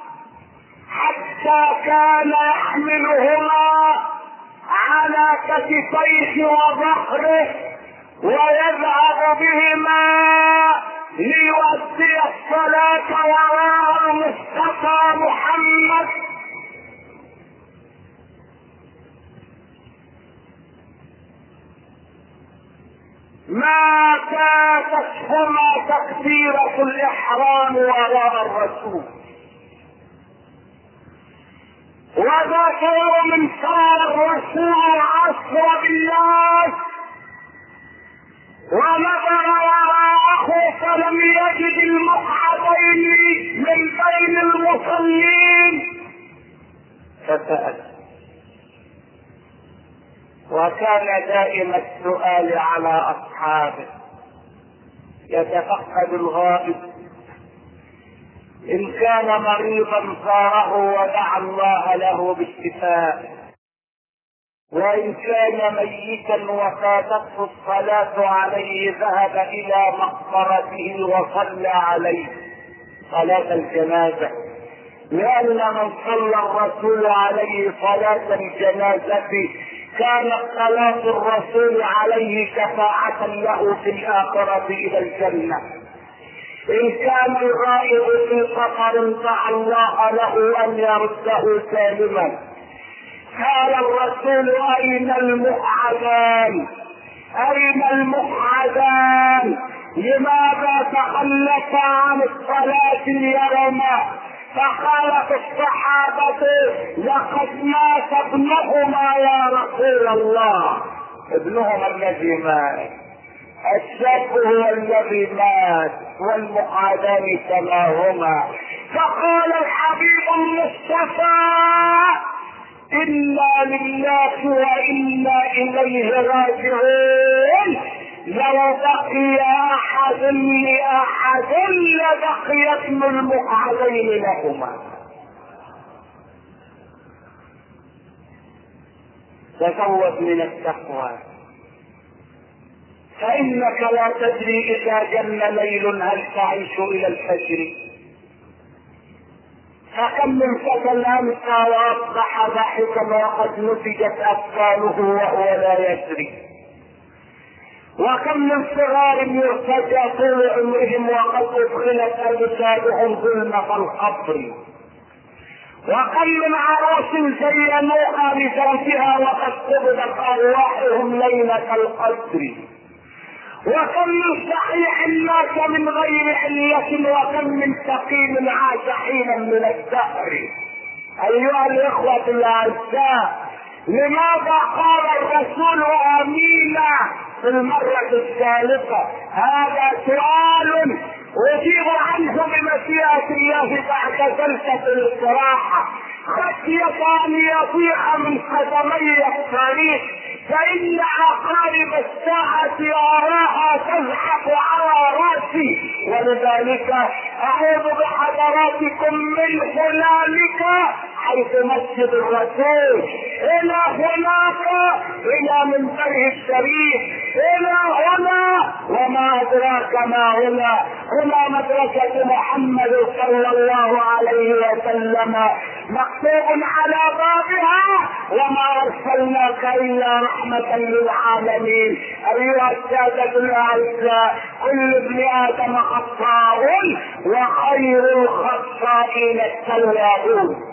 حتى كان يحملهما على كتفيه وظهره ويذهب بهما ليؤدي الصلاة وراء المصطفى محمد. ما فاتتهما تكبيرة الإحرام وراء الرسول. وذاك يوم صار الرسول عصر بالله ونظر وراءه فلم يجد المقعدين من بين المصلين فسأل، وكان دائم السؤال على أصحابه، يتفقد الغائب، إن كان مريضا زاره ودعا الله له بالشفاء، وإن كان ميتا وفاتته الصلاة عليه ذهب إلى مقبرته وصلى عليه صلاة الجنازة، لأن من صلى الرسول عليه صلاة الجنازة كانت صلاة الرسول عليه شفاعة له في الآخرة إلى الجنة. إن كان الغائب في سفر دعا الله له أن يرده سالما. قال الرسول أين المقعدان؟ أين المقعدان؟ لماذا تخلف عن الصلاة اليوم؟ فقالت الصحابة لقد مات ابنهما يا رسول الله. ابنهما الذي مات، الشاب هو الذي مات والمقعدان كما هما. فقال الحبيب المصطفى إنا لله وإنا إليه راجعون. لو بقي أحد لأحد لبقي ابن المقعدين لهما. تزود من التقوى، فإنك لا تدري إذا جن ليل هل تعيش إلى الفجر. فكم من فتى أمسى وأصبح ضاحكا وقد نسجت أطفاله وهو لا يدري. وكم من صغار يرتجى طول عمرهم وقد أدخلت أجسادهم ظلمة القبر. وكم من عروس زينوها لزوجها وقد قبضت أرواحهم ليلة القدر. وكم من صحيح مات من غير علة وكم من سقيم عاش حينا من الدهر. أيها الإخوة الأعزاء، لماذا قال الرسول آمين في المرة الثالثة؟ هذا سؤال أجيب عنه بمشيئة الله بعد جلسة الاستراحة، خشية أن يضيع من قدمي الطريق، فإن عقارب الساعة أراها تزحف على رأسي. ولذلك أعوذ بحضراتكم من هنالك حيث مسجد الرسول إلى هناك إلى على منبره الشريف الى هنا، وما ادراك ما هنا، هنا مدرسة محمد صلى الله عليه وسلم مكتوب على بابها وما ارسلناك الا رحمة للعالمين. ايها السادة الاعزاء، كل ابن ادم خطاء وخير الخطائين التوابون.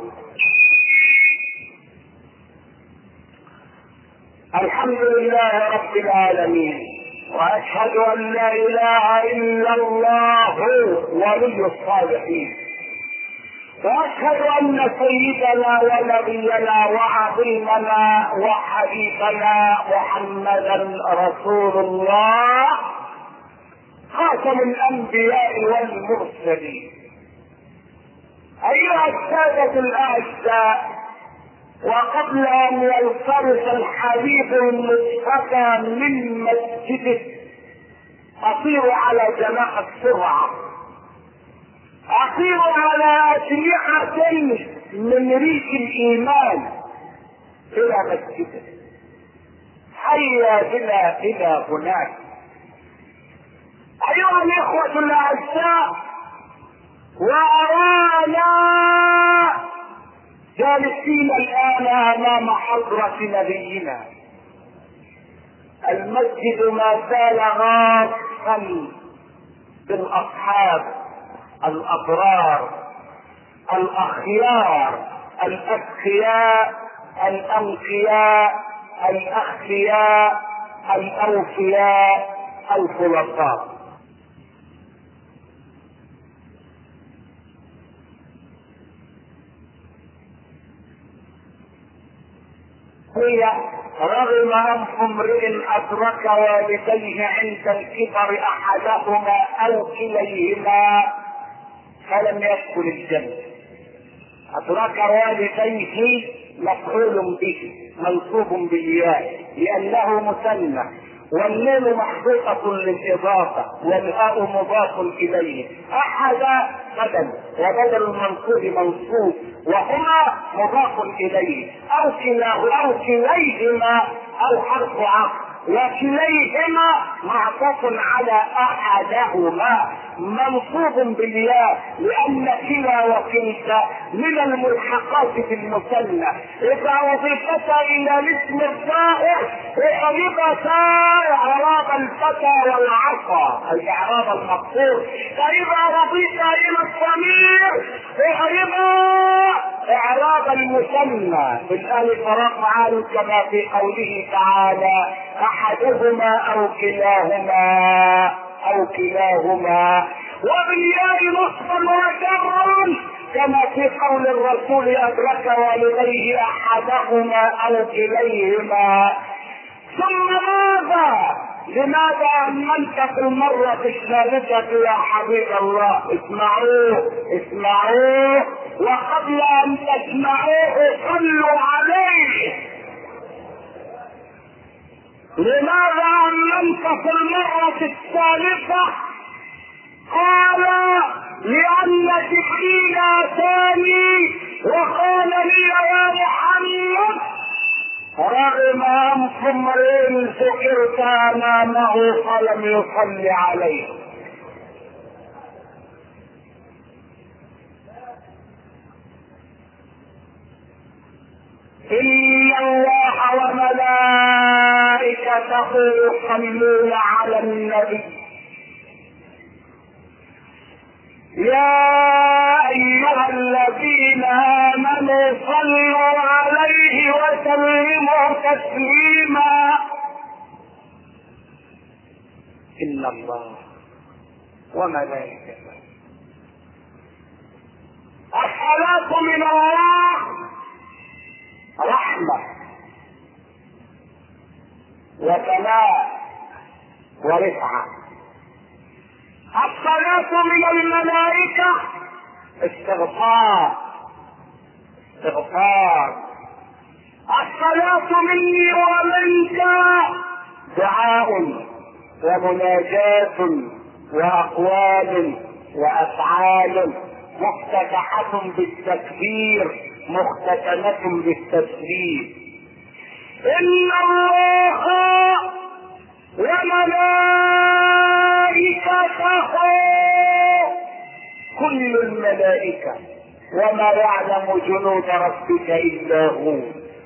الحمد لله رب العالمين، واشهد ان لا اله الا الله ولي الصالحين، واشهد ان سيدنا ونبينا وعظيمنا وحبيبنا محمدا رسول الله خاتم الانبياء والمرسلين. ايها السادة الاعزاء، وقبل ان ينصرف الحبيب المصطفى من مسجده اطير على جناح السرعه، اطير على اجنحه من ريش الايمان الى مسجده. هيا بنا الى هناك. ايها الاخوه الاعزاء، وارانا جالسين الان امام حضرة نبينا. المسجد ما زال غاصا بالاصحاب الابرار الاخيار الاذكياء الانقياء الاخفياء الاوفياء الخلصاء. هي رغم انف امرئ ادرك والديه عند الكبر احدهما او كليهما فلم يدخل الجنه. ادرك والديه مفعول به منصوب بالياء لانه مثنى، والنون محقوقة للإضافة والهاء مضاف إليه. أحد بدل وبدل المنصوب منصوب وهما مضاف إليه، أو كلاه أو كليهما أو حرف عطف، وكليهما معطوف على أحدهما منصوب بالياء لأن كلا وكلتا من الملحقات في المثنى إذا أضيفتا إلى الاسم الظاهر أعربتا إعراب الفتى والعصا الإعراب المقصور، فإذا أضيفتا إلى الضمير أعربا إعراب المثنى بالألف رفعا كما في قوله تعالى أحدهما أو كلاهما أو كلاهما، وبالياء نصبا وجرا كما في قول الرسول أدرك والديه أحدهما أو كليهما. ثم ماذا؟ لماذا أمنت في المرة الثالثة يا حبيب الله؟ اسمعوه اسمعوه، وقبل أن تسمعوه صلوا عليه. لماذا أمنت في المرة الثالثة؟ قال لأن جبريل أتاني وقال لي يا محمد رغم أنف امرئ ذكرت أمامه فلم يصل عليه. إن الله وملائكته يصلون على النبي يا أيها الذين آمنوا صلوا عليه وسلموا تسليما. إن الله وملائكته. الصلاة من الله رحمة وثناء ورفعة. الصلاة من الملائكة استغفار استغفار. الصلاة مني ومنك دعاء ومناجاة وأقوال وأفعال مفتتحة بالتكبير مختتمة بالتسليم. إن الله كل الملائكة وما يعلم جنود ربك إلا هو.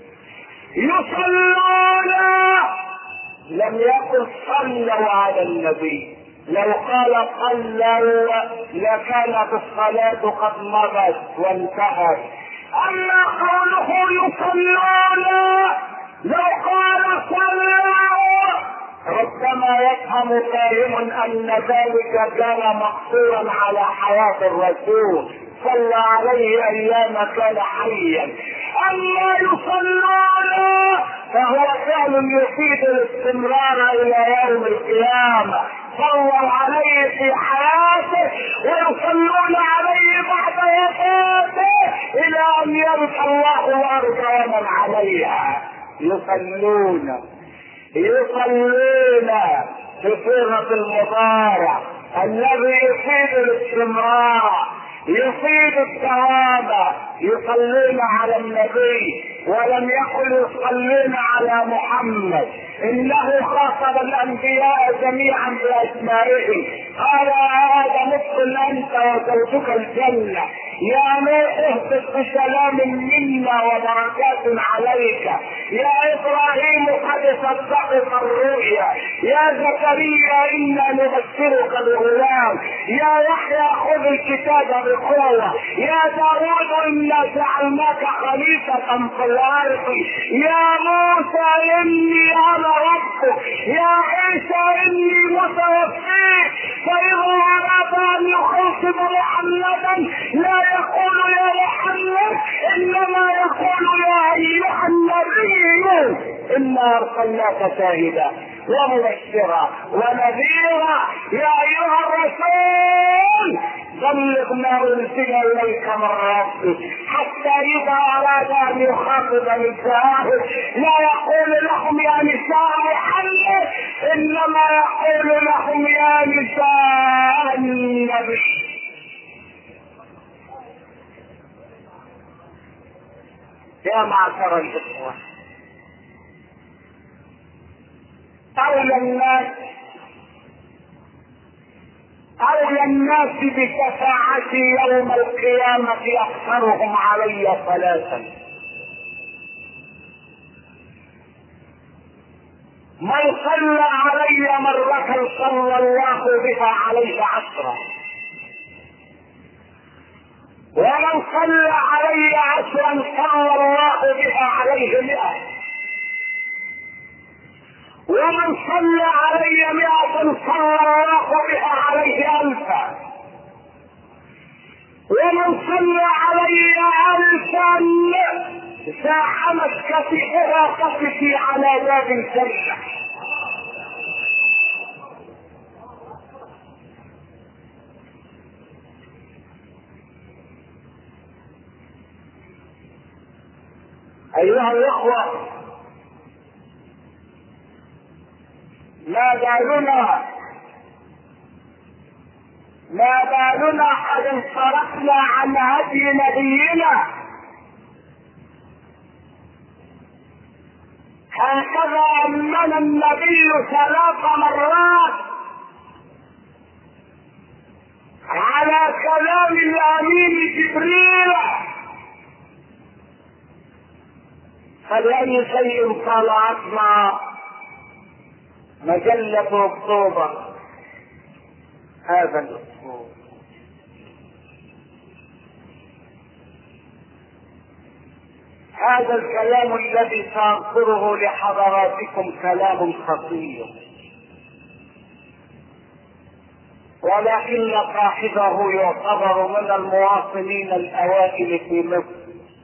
يصلون، لم يقل صلوا على النبي، لو قال صلوا لكانت الصلاة قد مضت وانتهت. أما قوله يصلون لو قال صلوا ربما يفهم فاهم أن ذلك كان مقصورا على حياة الرسول صلى عليه أيام كان حيا. أما يصلون فهو فعل يفيد الاستمرار إلى يوم القيامة، صلوا عليه في حياته ويصلون عليه بعد وفاته إلى أن يرث الله الأرض ومن عليها. يصلون يصلون في صيغة المضارع الذي يفيد الاستمرار يفيد الدوام. يصلون على النبي ولم يقل يصلون على محمد، انه خاطب الانبياء جميعا باسمائهم. قال يا ادم ادخل انت وزوجك الجنه، يا نوح اهبط بسلام منا وبركات عليك، يا ابراهيم قد صدقت الرؤيا، يا زكريا انا نبشرك بغلام، يا يحيى خذ الكتاب بقوه، يا داود انا جعلناك خليفه في الارض، يا موسى اني انا ربك، يا عيسى اني متوفيك. فاذا اراد ان يخاطب محمدا لا يقول يا محمد، انما يقول يا ايها النبي انا ارسلناك شاهدا ومبشرا ونذيرا، يا ايها الرسول بلغ ما انزل اليك من ربك. حتى اذا اراد ان يخاطب نساءه لا يقول لهم يا نساء محمد، انما يقول لهم يا نساء النبي. يا معشر الاخوه، اولى الناس اولى الناس بشفاعتي يوم القيامه اكثرهم علي صلاه. من صلى علي مره صلى الله بها عليه عشرا، ومن صلى علي عشرا صلى الله بها عليه مئة، ومن صلى علي مئة صلى الله بها عليه ألفا، ومن صلى علي ألفا زاحمت كتفها كتفي على باب الجنة. أيها الأخوة، ما بالنا ما بالنا قد انصرفنا عن هدي نبينا. هكذا أمن النبي ثلاث مرات على كلام الأمين جبريل. فلأي شيء طلعتنا مجلة أكتوبر هذا الأسبوع. هذا الكلام الذي سأذكره لحضراتكم كلام خطير، ولكن صاحبه يعتبر من المواطنين الأوائل في مصر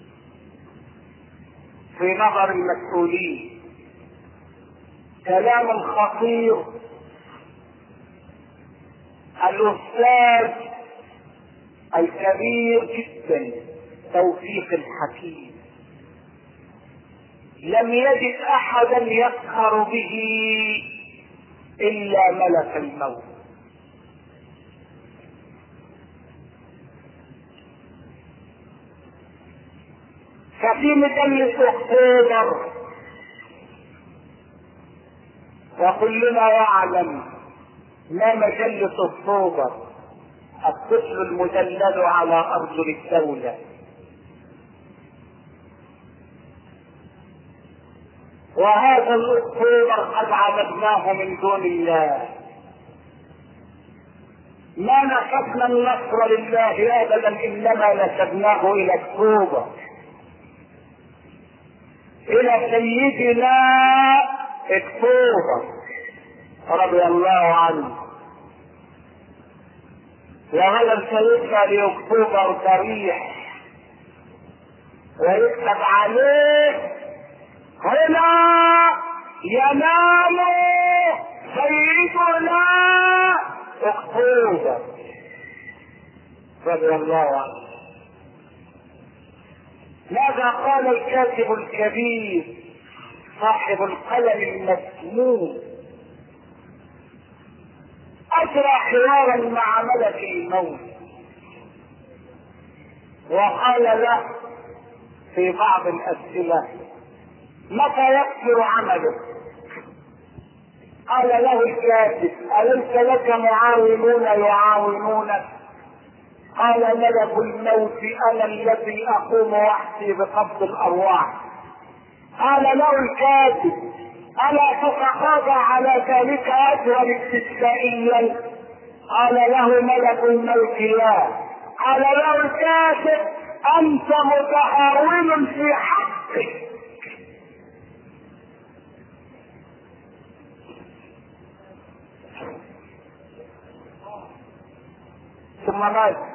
في نظر المسؤولين. كلام خطير. الأستاذ الكبير جدا توفيق الحكيم لم يجد أحدا يسخر به إلا ملك الموت. ففي مجلة أكتوبر، وكلنا يعلم ما مجلة أكتوبر الطفل المدلل على ارجل الدولة. وهذا الاكتوبر قد عبدناه من دون الله، ما نسبنا النصر لله ابدا، انما نسبناه الى اكتوبر، الى سيدنا اكتوبر رضي الله عنه. وهذا سيدنا لاكتوبر ضريح ويكتب عليه هنا ينام سيدنا اكتوبر رضي الله عنه. ماذا قال الكاتب الكبير صاحب القلم المسموم؟ اجرى حوارا مع ملك الموت وقال له في بعض الاسئله: متى يكثر عملك؟ قال له الكاتب: اليس لك معاونون يعاونونك؟ قال: ملك الموت انا الذي اقوم وحدي بقبض الارواح. قال له الكاتب: الا تتقاضى على ذلك اجرا استثنائيا؟ قال له ملك الموت: لا. قال له الكاتب: انت متهاون في حقك. ثم ماذا؟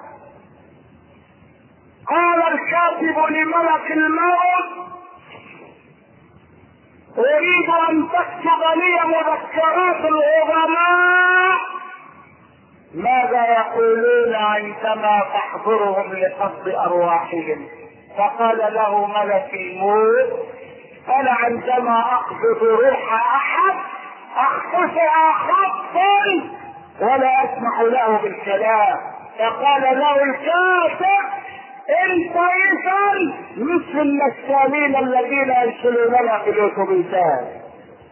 قال الكاتب لملك الموت: اريد ان تكتب لي مذكرات العظماء ماذا يقولون عندما تحضرهم لقبض ارواحهم. فقال له ملك الموت: انا عندما اقبض روح احد اخطفها خطا ولا اسمح له بالكلام. فقال له الكاتب: انت اذا مثل النسالين الذين يرسلوننا في الاتوبيسات.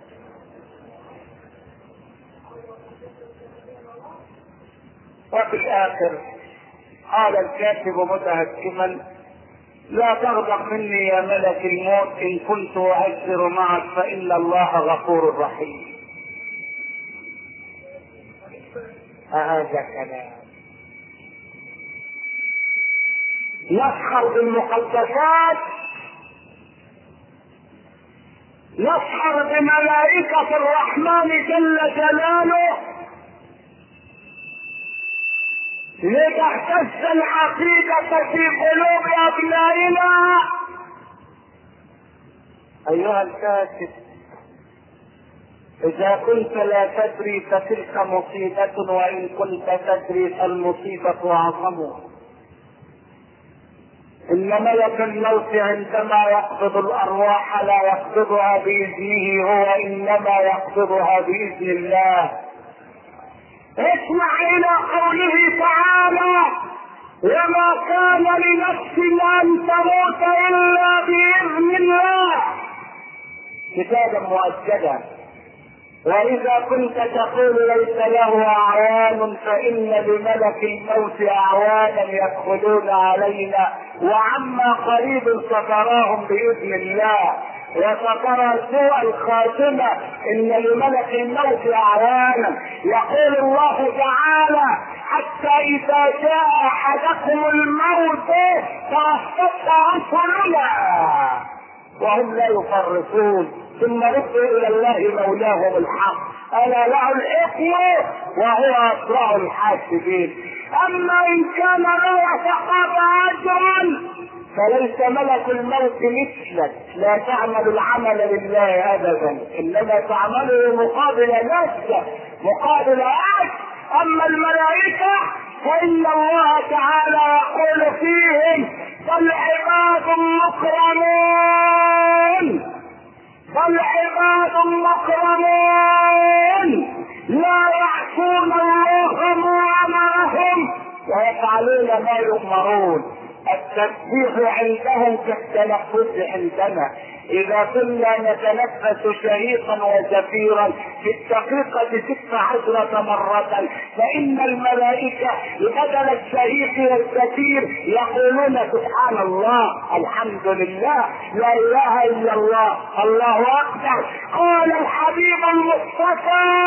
وفي الاخر قال الكاتب متهكما: لا تغضب مني يا ملك الموت، ان كنت اهزر معك فان الله غفور رحيم. هذا كلام يسخر بالمقدسات، يسخر بملائكة الرحمن جل جلاله لتهتز العقيدة في قلوب أبنائنا. أيها الكاتب، إذا كنت لا تدري فتلك مصيبة، وإن كنت تدري فالمصيبة أعظم. إن ملك الموت عندما يقبض الأرواح لا يقبضها بإذنه هو، إنما يقبضها بإذن الله. اسمع إلى قوله تعالى: وما كان لنفس أن تموت إلا بإذن الله، كتابا مؤكدا. وإذا كنت تقول ليس له أعوان، فإن لملك الموت أعوانا يدخلون علينا، وعما قريب ستراهم بإذن الله، وسترى سوء الخاتمة. إن لملك الموت أعوانا. يقول الله تعالى: حتى إذا جاء أحدكم الموت توفته رسلنا وهم لا يفرطون، ثم ردوا الى الله مولاهم الحق، الا له الحكم وهو اسرع الحاسبين. اما ان كان لا يتقاضى اجرا فليس ملك الموت مثلك، لا تعمل العمل لله ابدا، انما تعمله مقابل نفسه، مقابل اجر. اما الملائكه فان الله تعالى يقول فيهم: بل عباد مكرمون، بل عباد مكرمون لا يعصون الله ما امرهم ويفعلون ما يؤمرون. التسبيح عندهم كالتنفس عندنا. اذا كنا نتنفس شهيقا وزفيرا في الدقيقة ست عشرة مرة، فان الملائكة بدل الشهيق والزفير يقولون سبحان الله، الحمد لله، لا اله الا الله، الله اكبر. قال الحبيب المصطفى: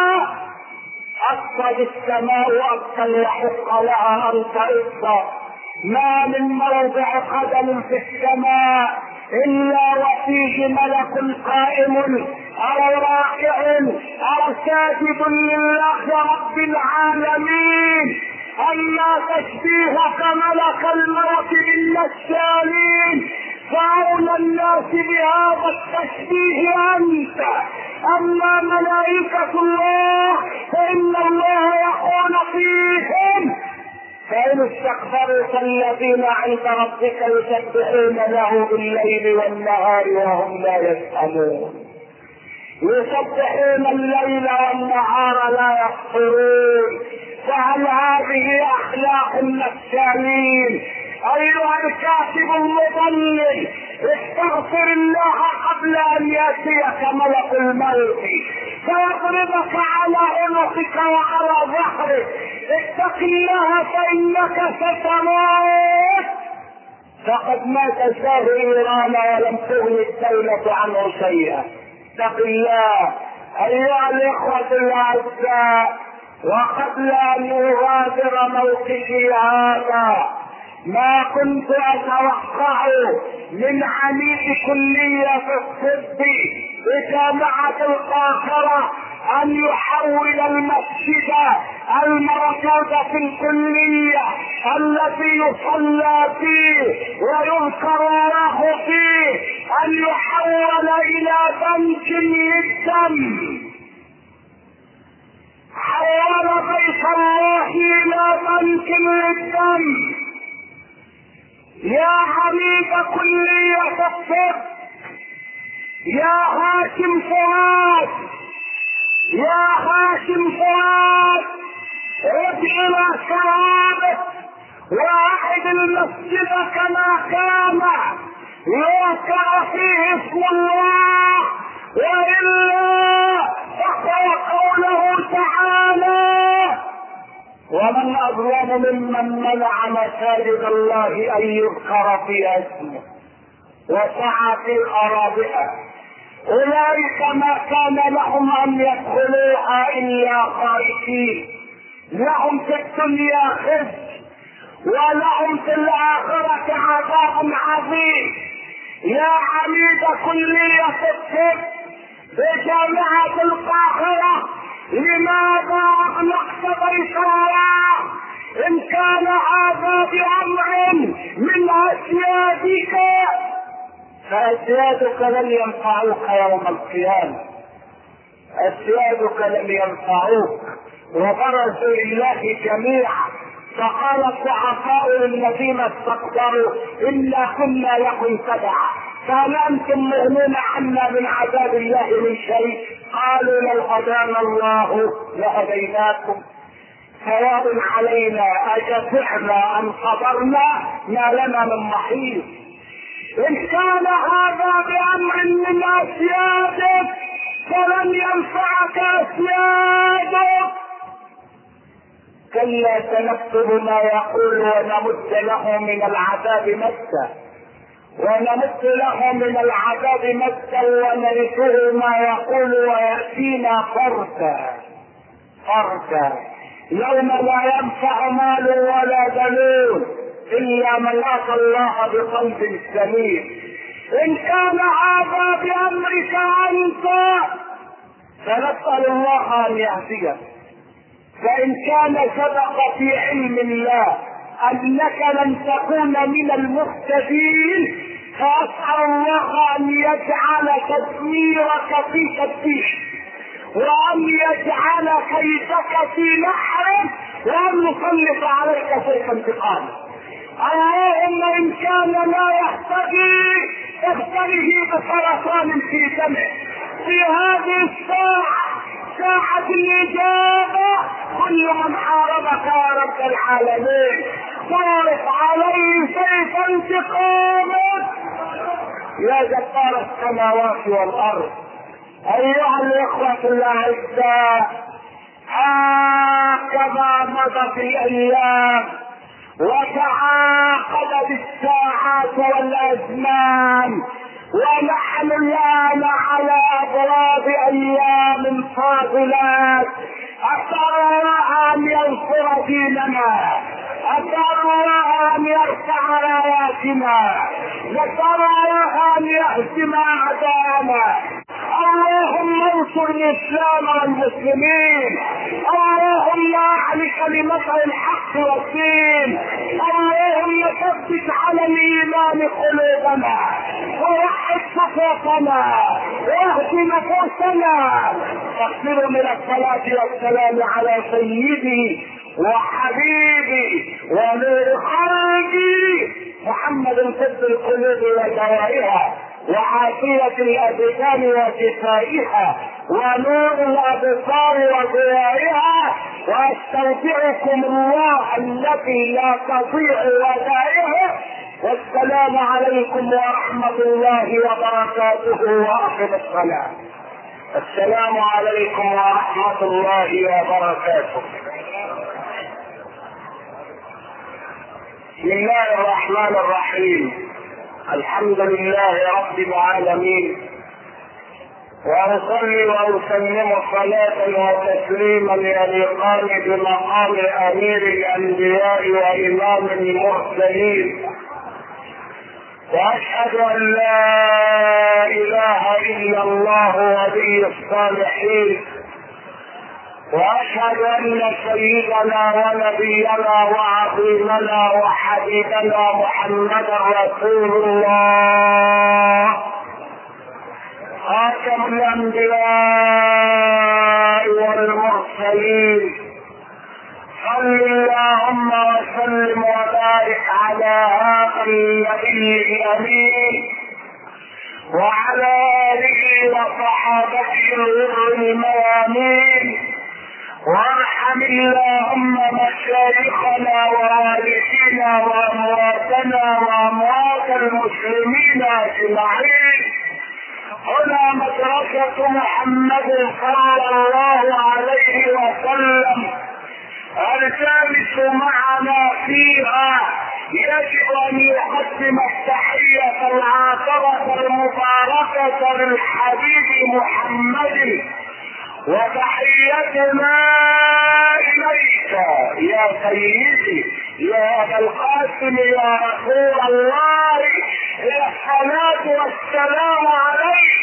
أصل السماء أصل وحق لها أن تئص، ما من موضع قدم في السماء إلا وفيه ملك قائم أو راكع أو ساجد لله رب العالمين. أما تشبيهك ملك الموت بالنسالين فأولى الناس بهذا التشبيه أنت. أما ملائكة الله فإن الله يقول فيهم: فإن استكبروا فالذين عند ربك يسبحون له بالليل والنهار وهم لا يسأمون. يسبحون الليل والنهار لا يقصرون. فهل هذه أخلاق النسالين؟ أيها الكاتب المضلل، استغفر الله قبل أن يأتيك ملك الموت فيضربك على عنقك وعلى ظهرك. اتق الله فإنك ستموت. فقد مات شاه إيران ولم تغن الدولة عنه شيئا. اتق الله أيها الإخوة الأعزاء. وقبل أن أغادر موقفي هذا، ما كنت اتوقع من عميد كلية الطب بجامعة القاهرة ان يحول المسجد الموجود في الكلية الذي يصلى فيه ويذكر الله فيه ان يحول الى بنك للدم. حول بيت الله الى بنك للدم. يا عميد كلية الطب، يا هاشم فؤاد، يا هاشم فؤاد، عد الى ثوابت واعد المسجد كما كان يوقع فيه اسم الله، والا فهو قوله تعالى: ومن اظلم ممن منع مساجد الله ان يذكر فيها اسمه وسعى في خرابها. اولئك ما كان لهم ان يدخلوها الا خائفين، لهم في الدنيا خزي ولهم في الاخره عذاب عظيم. يا عميد كليه الطب بجامعه القاهره، لماذا اغلقت بيت الله؟ ان كان هذا بامر من اسيادك فاسيادك لن ينفعوك يوم القيامه. اسيادك لن ينفعوك وبرزوا لله جميعا. فقال الضعفاء للذين استكبروا انا كنا لكم تبعا فهل انتم مغنون عنا من عذاب الله من شيء؟ قالوا لو هدانا الله لهديناكم سواء علينا اجزعنا ام صبرنا ما لنا من محيص. ان كان هذا بامر من اسيادك فلن ينفعك اسيادك. كلا سنكتب ما يقول ونمد له من العذاب مدا ونمد له من العذاب مدا ونرثه ما يقول ويأتينا فردا فردا يوم لا ينفع مال ولا بنون الا من اتى الله بقلب سليم. ان كان هذا بامرك انت فنسال الله ان يهديك. فان كان سبق في علم الله انك لن تكون من المهتدين فاسال الله ان يجعل تدميرك في تدبير وان يجعل كيدك في نحر وان يسلط عليك سيف انتقام. اللهم ان كان لا يهتدي ابتليه بسرطان في دمه في هذه الساعه ساعة الإجابة كل من حاربك يا رب العالمين صارت عليه سيف انتقامك يا جبار السماوات والأرض. أيها الإخوة الأعزاء، هكذا مضت الأيام وتعاقبت الساعات والأزمان، ونحن الآن على أبواب أيام فاضلات. أسأل الله أن ينصر ديننا، أسأل الله أن يرفع راياتنا، نسأل الله أن يهزم أعداءنا. اللهم انصر الإسلام والمسلمين، اللهم أعل كلمة الحق والدين، اللهم ثبت على الإيمان قلوبنا ووحد صفوفنا واهد نفوسنا. تكبروا من الصلاة والسلام على سيدي وحبيبي ونور قلبي محمد طب القلوب ودوائها وعافية الأبدان وشفائها ونور الأبصار وضيائها، واستودعكم الله الذي لا تضيع ودائعه. والسلام عليكم ورحمة الله وبركاته وأقم الصلاة. السلام عليكم ورحمة الله وبركاته. بسم الله الرحمن الرحيم. الحمد لله رب العالمين، وأصلي وأسلم صلاة وتسليما يليقان بمقام أمير الأنبياء وإمام المرسلين، وأشهد أن لا إله إلا الله ولي الصالحين، وأشهد أن سيدنا ونبينا وعظيمنا وحبيبنا محمدا رسول الله خاتم الأنبياء والمرسلين. صل اللهم وسلم وبارك على هذا النبي الأمين وعلى آله وصحابته الغر الميامين، وارحم اللهم مشايخنا ووالدينا وامواتنا واموات المسلمين اجمعين. هنا مدرسة محمد صلى الله عليه وسلم، الجالس معنا فيها يجب ان يقدم التحية العاطرة المباركة للحبيب محمد، وتحيتنا اليك يا سيدي يا ابا القاسم يا رسول الله، هي الصلاة والسلام عليك.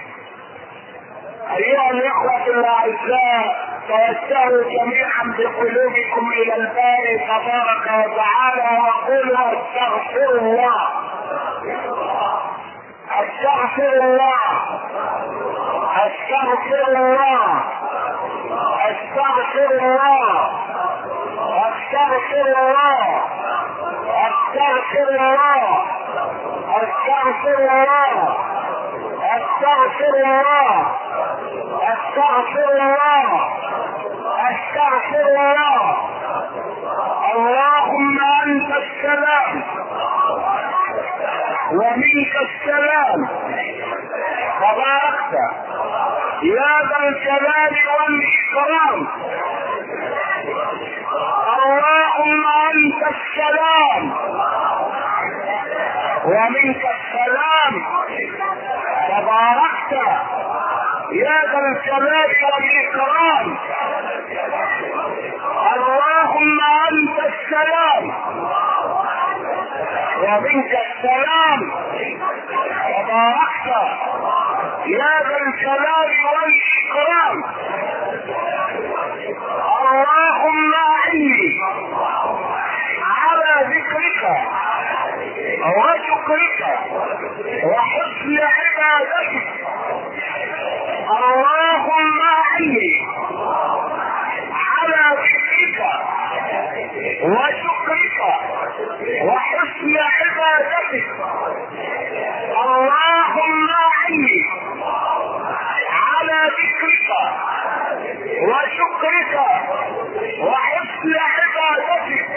ايها الاخوة الاعزاء، توجهوا جميعا بقلوبكم الى الباري تبارك وتعالى وقولوا استغفر الله استغفر الله استغفر الله استغفر الله استغفر الله استغفر الله استغفر الله استغفر الله استغفر الله استغفر الله. اللهم انت السلام ومنك السلام، تباركت يا ذا الجلال والاكرام. اللهم انت السلام ومنك السلام، تباركت يا ذا الجلال والاكرام. اللهم انت السلام ومنك السلام، تباركت يا ذا الجلال والاكرام. اللهم اعني على ذكرك وشكرك وحسن عبادتك. اللهم اعني على ذكرك وشكرك وحسن عبادتك. اللهم اعني على ذكرك وشكرك وحسن عبادتك.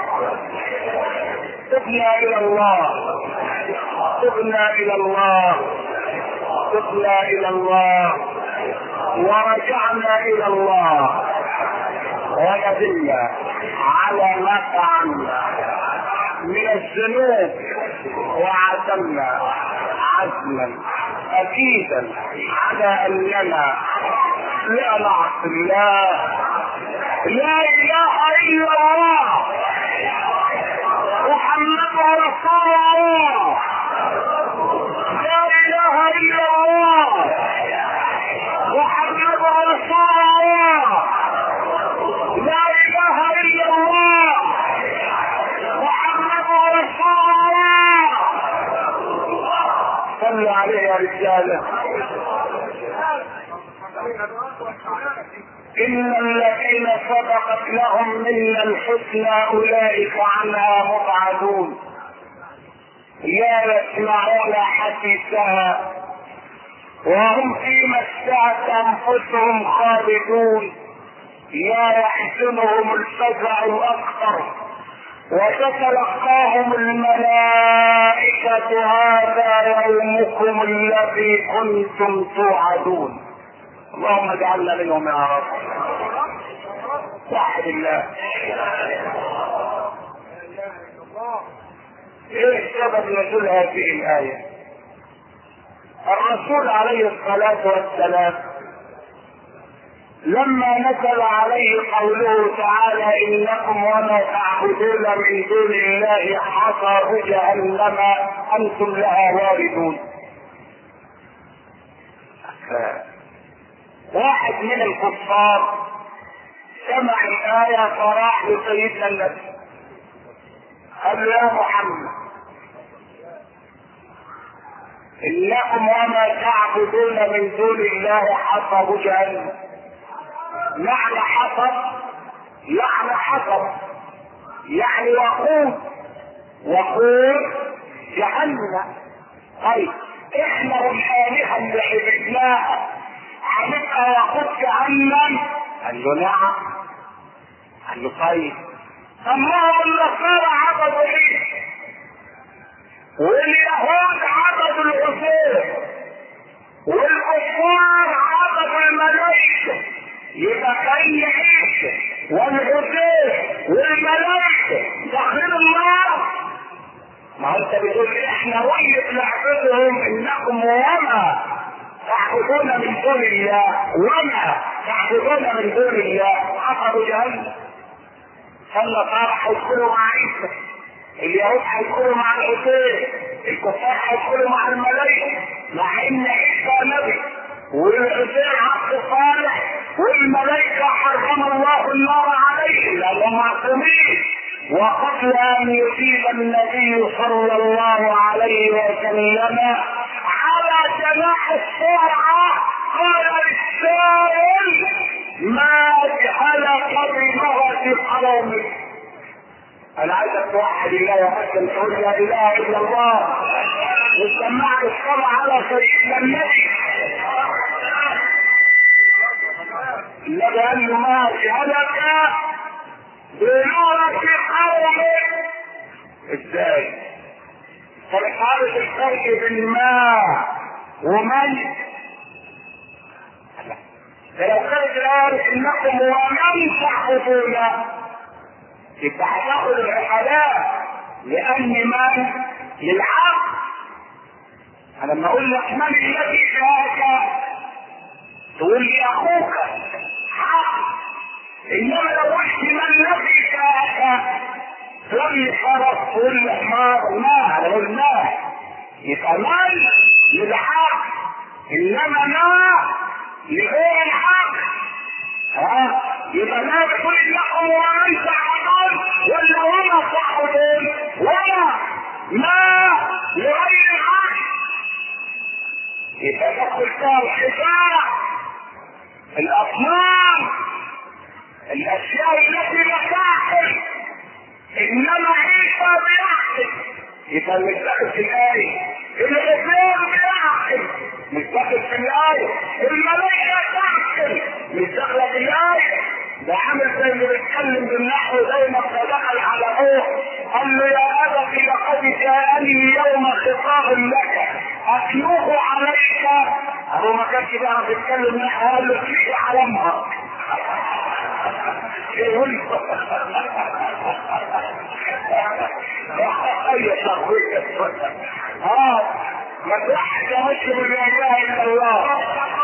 تبنا الى الله، تبنا الى الله، تبنا الى الله، ورجعنا الى الله، وندمنا على ما فعلنا من الذنوب، وعزمنا عزما اكيدا على اننا لا نعصي الله. لا اله الا الله محمد رسول الله. لا اله الا الله محمد رسول الله. لا اله الا الله محمد رسول الله. صلوا عليه يا رجاله. إن الذين سبقت لهم منا الحسنى أولئك عنها مبعدون، لا يسمعون حديثها وهم فيما اشتهت أنفسهم خالدون، لا يحزنهم الفزع الأكبر وتتلقاهم الملائكة هذا يومكم الذي كنتم توعدون. اللهم اجعلنا منهم يا رب. وحد الله. ايه سبب نزول هذه الآية؟ الرسول عليه الصلاة والسلام لما نزل عليه قوله تعالى انكم وما تعبدون من دون الله حصب جهنم انتم لها واردون، واحد من الكفار سمع الآية فراح لسيدنا النبي قال له يا محمد انكم وما تعبدون من دون الله حصب جهنم. معنى حصب يعني حصب يعني وقود، وقود جهنم. طيب احنا والآلهة اللي عبدناها هنبقى وقود جهنم؟ قال له نعم. قال له طيب الله النصارى عبدوا ايه؟ واليهود عبدوا العزير، والكفار عبدوا الملائكة، يبقى كان عيسى والعزير والملائكة داخلين النار. ما انت بتقول احنا واللي بنعبدهم انكم وما تعبدون من دون الله، وما تعبدون من دون الله حصلوا جهنم. فالنصارى هيدخلوا مع عيسى، اليهود هيدخلوا مع العزير، الكفار هيدخلوا مع الملائكة، مع ان عيسى نبي والعزير عبد صالح والملائكة حرم الله النار عليهم لانهم معصومين. وقبل ان يجيب النبي صلى الله عليه وسلم على جناح السرعة قال للسائل ما جهلك بلغة قومك. انا عايزك توحد الله وحسن تقول لا اله الا الله وسمعت الصلاة على سيدنا النبي. النبي قال له ما جهلك بلغة قومك. ازاي؟ فالحارس الفرق بين ماء ومن. فلو كانت الآن انكم ومن تعبدون يبقى هتاخد العقلاء لان من للعقل. انا لما اقول لك من الذي جاءك تقول لي اخوك حق، انما لو قلت من الذي جاءك تقول لي فرس، تقول لي حمار، ما انا بقول ما يبقى من للحق انما ما لغير الحق. ها يبقى ما بتقول لكم ومن تعبدون ولا وما تعبدون ولا ما لغير الحق. يبقى تدخل فيها الحجاره، الاصنام، الاشياء التي لا تعقل، انما عيسى بيعقل. يبقى مش داخل في الايه. العزير بيعقل مش داخل في الايه. الملائكه تعقل مش داخله في الايه. اقل لك اتلوه عليك. هو ما كانش بيعرف يتكلم معها، قال له تليه على امها. يقول يا شخصية اه ما توحد يا مسلم لا اله الا الله.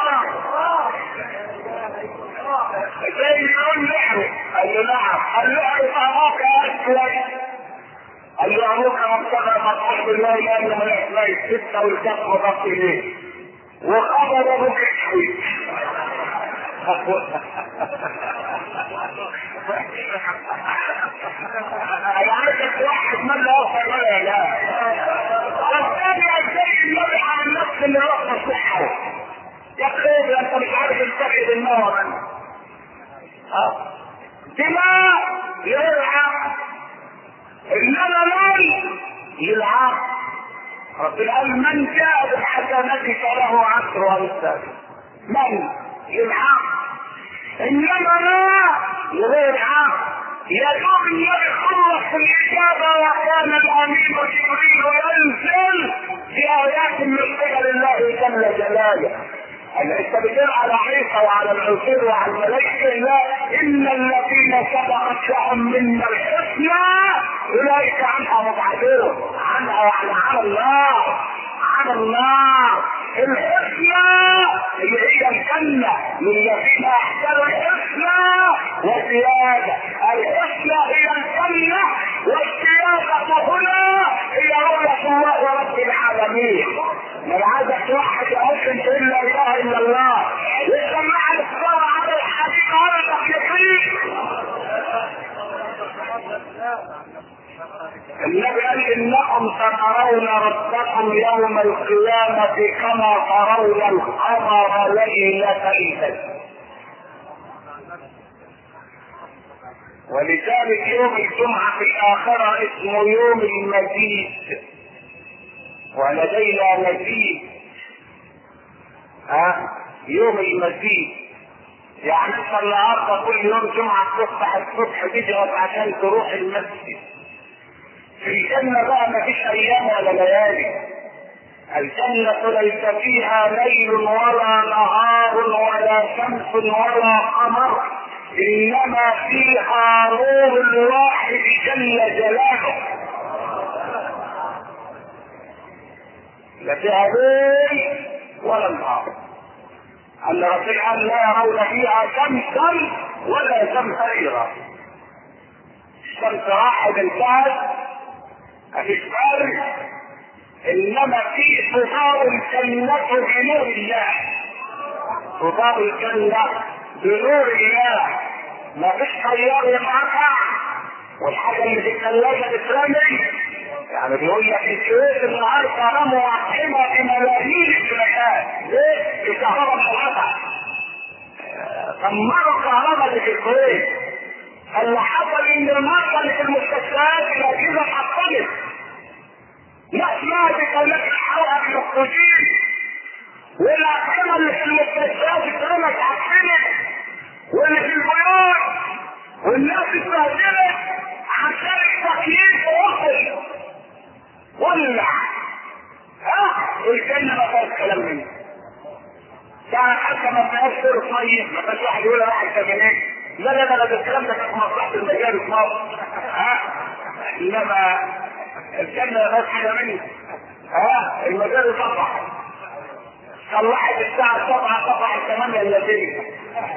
زي يقول لحمي، قال له نعم، قال له اعرف ابوك اسود، قال له ابوك مبتغى مطلوب بالله لانه من الاسماء السته والكف مضاف اليه، وخبر ابوك اسود. انا عايزك واحد من لا يوصل ولا لا. والثاني ازاي النبي على النفس اللي رفض صحه يا اخي، انت مش عارف الفرق بين النار اه دماء يلعب انما مال يلعب. ربنا قال من جاء بالحسنات فله عشر امثال. من يلعب انما ما يلعب يدوم النبي خلص الاجابه وكان الامين جبريل ينزل بايات من قبل الله جل جلاله. انت بتقول على عيسى وعلى العزير وعلى الملائكه، لا، ان الذين سبقت لهم منا الحسنى اولئك عنها مبعدون. عنها يعني على الله، على الله الحسنى اللي هي الجنه للذين احسنوا الحسنى وزياده. الحسنى هي الجنه والزياده هنا هي رؤيه الله رب العالمين. من عايزك توحد اصلا تقول لا اله الا الله وسمع الصلاه على الحبيب عرضك يقين. النبي قال انكم سترون ربكم يوم القيامه كما ترون القمر ليله البدر. ولذلك يوم الجمعه في الاخره اسمه يوم المزيد، ولدينا مزيد. ها يوم المزيد يعني انت النهارده كل يوم جمعه تصبح الصبح تجرب عشان تروح المسجد. في الجنه بقى ما فيش ايام ولا ليالي. الجنه ليس فيها ليل ولا نهار ولا شمس ولا قمر، انما فيها نور الواحد جل جلاله. لا فيها ليل ولا نهار. ان ربنا قال لا يرون فيها شمسا ولا زمهريرا. الشمس راحت انتهت مفيش فرق، انما في صفار الجنة بنور الله. صفار الجنة بنور الله، مفيش طيار يقطع والحاجة اللي في الثلاجة تترمي. يعني بيقول لك الكويت النهارده رموا عقيمه بملايين الكليات. ليه؟ الكهرباء مش القطع. دمروا الكهرباء اللي في الكويت. اللي حصل ان المرضى اللي في المستشفيات الاجهزه اتحطمت. ناس ماتت وناس حرقت بالاكسجين. والاقسام اللي في المستشفيات اترمت عقيمه. واللي في البيوت والناس اتبهدلت عشان التكييف وصل. ولع ها الجنة ما فيهاش كلام منه. يعني حتى ما فيهاش سر طيب، ما فيهاش واحد يقول واحد ثمانين. لا لا لا ده الكلام ده كان في مصلحة المجال في مصر. ها انما الجنة ما فيهاش حاجة منه. ها المجال صفح صلحت الساعة سبعة صفحة ثمانية الا تلك.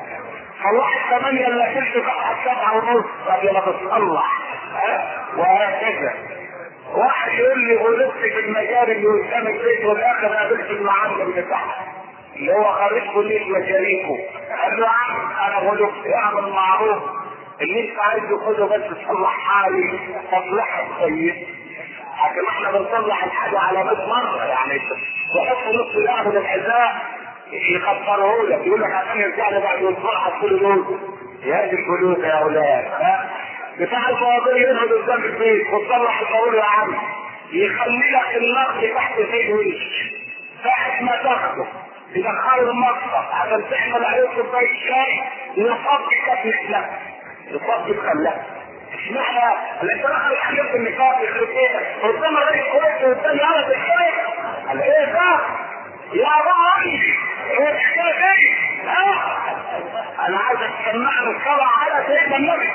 صلحت ثمانية الا تلك صفحة سبعة ونص قبل ما تصلح. ها وهكذا. واحد يقول لي غلطت في المجال اللي قدام البيت والاخر قابلت المعلم بتاعها اللي هو خريج كليه مشاريكه. قال له عم انا غلطت، اعمل معروف اللي انت عايزه خده بس تصلح حالي تصليحها كويس. لكن احنا بنصلح الحاجه على مية مره. يعني تحط نص الاخر الحذاء يكسره لك يقول لك عشان يرجع لي بعد اسبوع هتقول له يا دي الفلوس يا اولاد. بتاع الفواضل ينهض قدام البيت وتصلح الفاول يا عم يخلي لك النقد تحت زي الوش ساعة ما تاخده تدخله المصرف عشان تعمل عليه كوباية شاي يصفي كتلك لك يصفي خلاك. اشمعنى؟ لان دخل الحاجات النقاط يخرب ايدك قدام الراجل كويس وقدام يعرف الشاي قال ايه ده؟ يا راجل ايه الحكايه دي؟ ها؟ انا عايز اسمعني الصلاه على سيدنا النبي.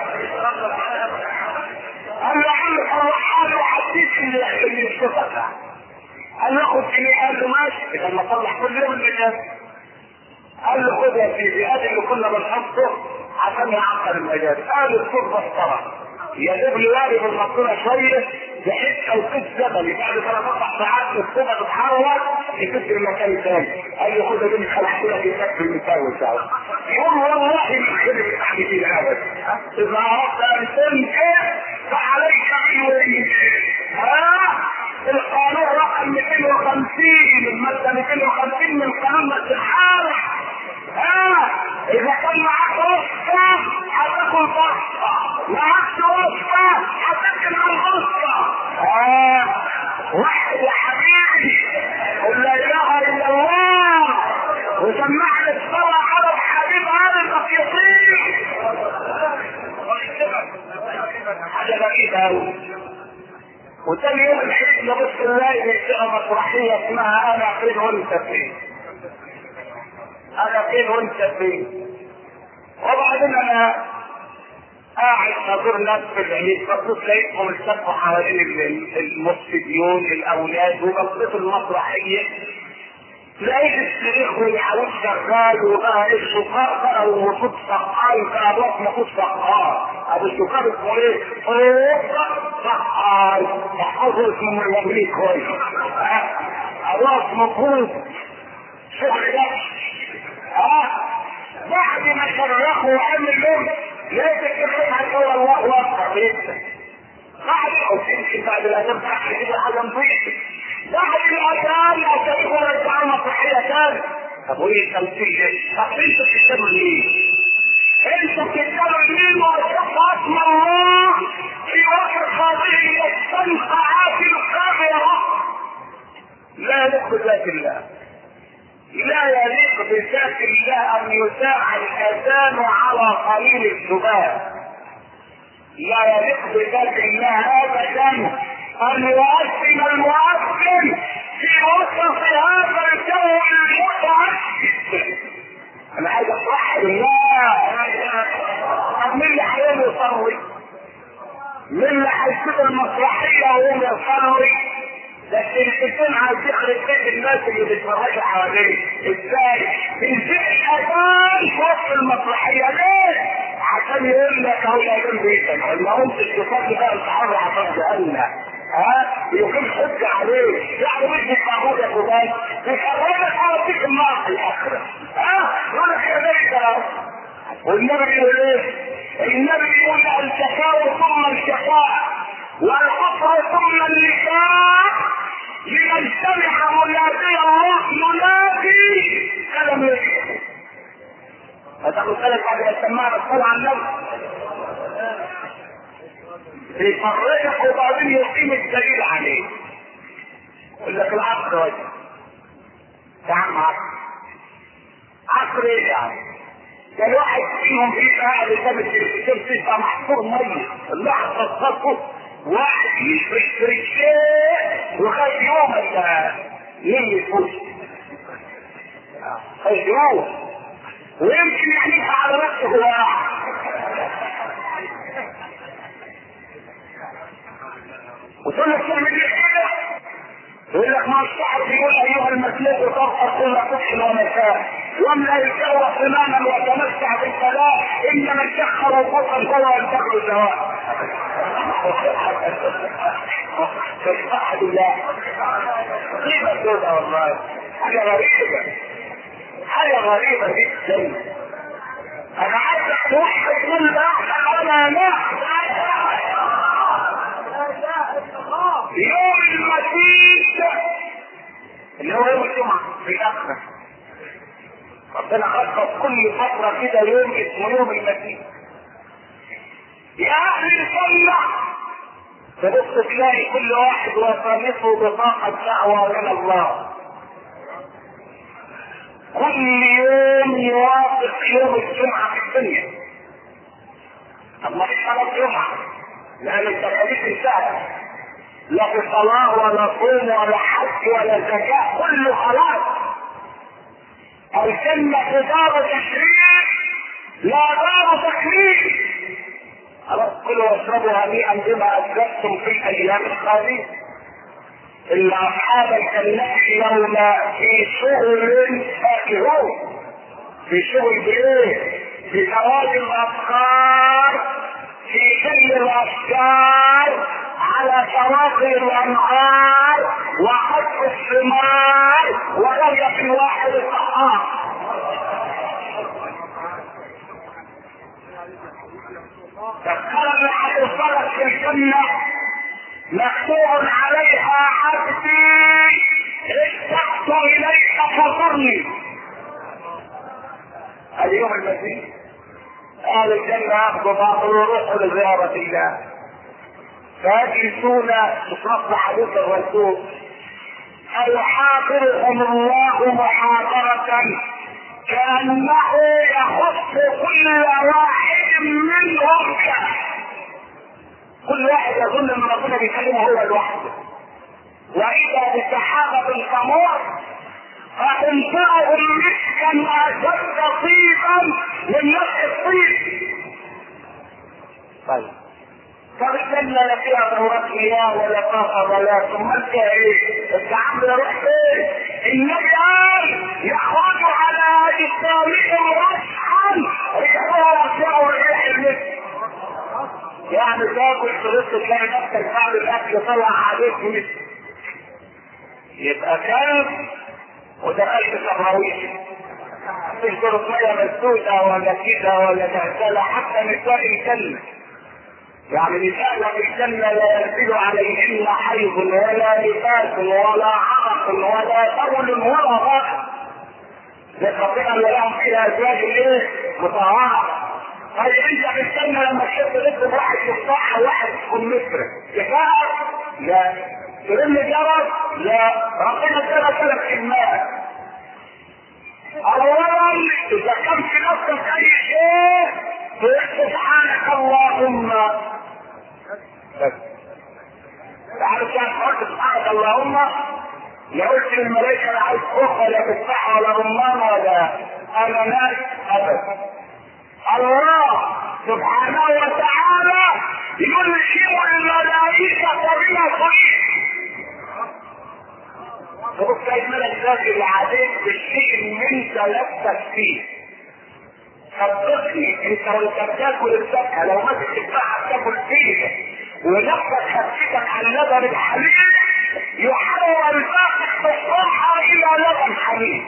قال له عم الرحمن وحديث اللي اشتفقها. قال له خد كده. قال له ماشي. لما طلع كل يوم المجال قال له خد يا سيدي ادي اللي كنا بنحطه عشان يعقل المجال. قال الصوت بسطره يجيب لي وارد المقطوره شويه بحيث لو كنت زمني بعد ثلاث اربع ساعات الصوبه تتحرك يكتب المكان الثاني. قال له خد دي خلعت لك يكتب المساوي بتاعه. يقول والله ما خلي التحديثين ابدا. اذا اردت ان تنكر فعليك بوجهك. ها؟ القانون رقم مئتين وخمسين الماده مئتين وخمسين من قانون الحاله. ها؟ اذا كان معاك رصه هتاكل بصه، معاك رصه هتاكل على البصه. ها؟ واحد يا حبيبي قل لا اله الا الله وسمعني الصلاه على الحبيب قلبك يطير. حاجه غريبه قوي. وتاني يوم العيد نبص نلاقي منشأة مسرحية اسمها أنا فين وأنت فين. أنا فين وأنت فين. وبعدين أنا قاعد أزور ناس في العيد بصيت لقيتهم التفوا حوالين المستديون الأولاد وبصيت المسرحية لقيت الشريخ والحوش شغال وبقى الشقار بقى وصوت سقار بقى الوقت مفوت سقار. ابو الشقار اسمه ايه؟ سقار. تحفظوا اسمه من الامريك كويس. الوقت مفوت شغل ده. ها؟ بعد ما شرخوا وعمل لهم لقيت الشريخ هتقول الله اكبر بيكتب. بعد قلت يمكن بعد الاذان بتاعك كده حاجه نظيفه. بعد الاذان هتدخل الدعوه مسرحيه ثانيه. طب وايه التمثيل ده؟ طب انتوا بتشتغلوا ليه؟ انتوا بتشتغلوا ليه وشوف اسم الله في وقت هذه الصنعات الكبيره؟ لا يليق بذات الله. لا يليق بذات الله ان يساع الاذان على قليل الذباب. لا يليق بذات الله ابدا ان يؤذن المؤذن في وسط هذا الجو المتعدد. انا عايز اشرح لله. طب مين اللي هيقوم يصلي؟ مين اللي هيسيب المسرحيه ويقوم يصلي؟ ده التلفزيون عايز يخرب بيت الناس اللي بيتفرجوا حواليه. ازاي؟ بينزل الاذان في وسط المسرحيه ليه؟ عشان يقول لك اهو الاذان بيتك ما قمتش تصلي بقى الصحابه عشان جهلنا. ها؟ يقيم حجه عليه. يعني مش بتعبد يا فلان بيخرجك على فيك النار في الاخره. ها؟ يقول لك يا بيت. والنبي بيقول ايه؟ النبي بيقول الشقاء ثم الشقاء والكفر ثم النفاق لمن سمع منادي الله ينادي فلم يجب. هتاخد بالك بعد ما سمعنا الصلاه على النبي بيفرقك وبعدين يقيم الدليل عليه. يقول لك العصر وجه يا عم عصر عصر ايه يا عم؟ ده الواحد فيهم بيبقى قاعد قدام التلفزيون بيبقى محصور ميه اللحظه تصفه واحد يشرك في رجليه وخد يوم يمي يفوز خد يوم ويمكن يحلفها على نفسه هو واحد. وتقول لك تعمل ايه كده؟ يقول لك ما الصحف يقول ايها المسلك ترقى كل طفل ومساء واملا الجو حماما وتمتع بالصلاه انما الشخر وقطا هو البحر سواء. تستحي بالله كيف تقول والله حاجه غريبه حاجه غريبه جدا. انا عايزك توحد كل احد ولا لا. يوم المسيح اللي هو يوم الجمعه في الاخره ربنا خصص كل فتره كده يوم اسمه يوم المسيح. يا اهل الجنه تبص تلاقي كل واحد وصامته بطاقه دعوه الى الله. كل يوم يوافق يوم الجمعه في الدنيا. طب ما فيش صلاه جمعه لان التكاليف انتهت. لا في صلاة ولا صوم ولا حج ولا زكاة، كله خلاص. الجنة دار تشريع لا دار تكليف. خلاص كلوا واشربوا هنيئا بما اسلفتم في الايام الخالية. ان اصحاب الجنة يوم في شغل فاكهون، في شغل بايه؟ بزواج الافكار، في ظل الاشجار، على شواطئ الانهار، وحب الثمار، ورؤية الواحد الصحاح. تذكر اللي هتوصلك في الجنة مكتوب عليها عبدي اشتقت اليك فطرني. اليوم المسيح اهل الجنة ياخذوا بعض ويروحوا لزيارة الله، فيجلسون بصف حديث الرسول فيحاضرهم الله محاضرة كأنه يخص كل واحد منهم كان. كل واحد يظن ان ربنا بيكلمه هو لوحده. واذا بسحابة كمور فتنفعهم مسكا اشد طيبا من نفس الطيب. طيب طب الجنة لا فيها دورات مياه ولا طاقة ولا ثم فيها ايه؟ التعامل يروح فين؟ النبي قال يخرج على اجسامهم رشحا ريحها يرجعوا ريح المسك. يعني تاكل شريط تلاقي نفسك بعد الاكل طلع عليك مسك. يبقى كلب ودخلت صبراويش مفيش شرط ميه مسدودة ولا كده ولا مهزلة. حتى نساء الجنة يعني نساء الجنة لا ينزل عليهن حيض ولا نفاس ولا عرق ولا بول ولا غائط، لخطئا لهم فيها ازواج ايه؟ مطهرة. طيب انت في الجنة لما تحب تكتب واحد تفاحة وواحد كمثرى كفاءة؟ لا. ترم جرس؟ لا. ربنا ادانا ثلاث كلمات. اولا اذا كان في نفسك اي شيء تقول سبحانك اللهم بس. تعرف كيف قلت سبحانك اللهم؟ لا قلت للملائكة لا عايز خوخ ولا تفاحة ولا رمان ولا اناناس ابدا. الله سبحانه وتعالى يلهم الملائكة بما خلق. تقول كيف ملك ذاكر عليك بالشيء من ثلاثة فيه. صدقني انت وانت بتاكل الفاكهه لو ما تتبعها تاكل فيها ونفسك خفيتك عن لبن الحليب يحول الفاكهه تصبح الى لبن حليب.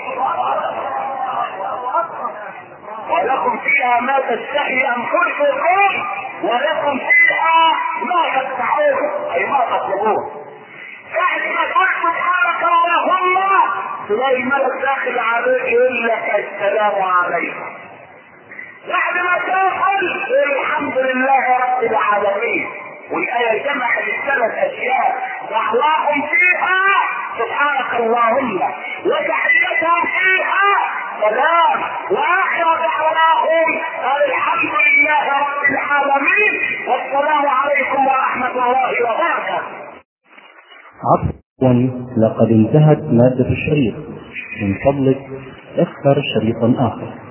ولكم فيها ما تشتهي انفسكم ولكم فيها ما تدفعون اي ما تطلبون. بعد ما قلت سبحانك اللهم تلاقي الملك داخل عليك يقول لك السلام عليكم. بعد ما تاكل الحمد لله رب العالمين. والايه جمعت الثلاث اشياء دعواهم فيها سبحانك اللهم وتحيتهم فيها سلام واخر دعواهم الحمد لله رب العالمين والسلام عليكم ورحمه الله وبركاته. عفوا لقد انتهت ماده الشريط، من فضلك اختر شريطا اخر.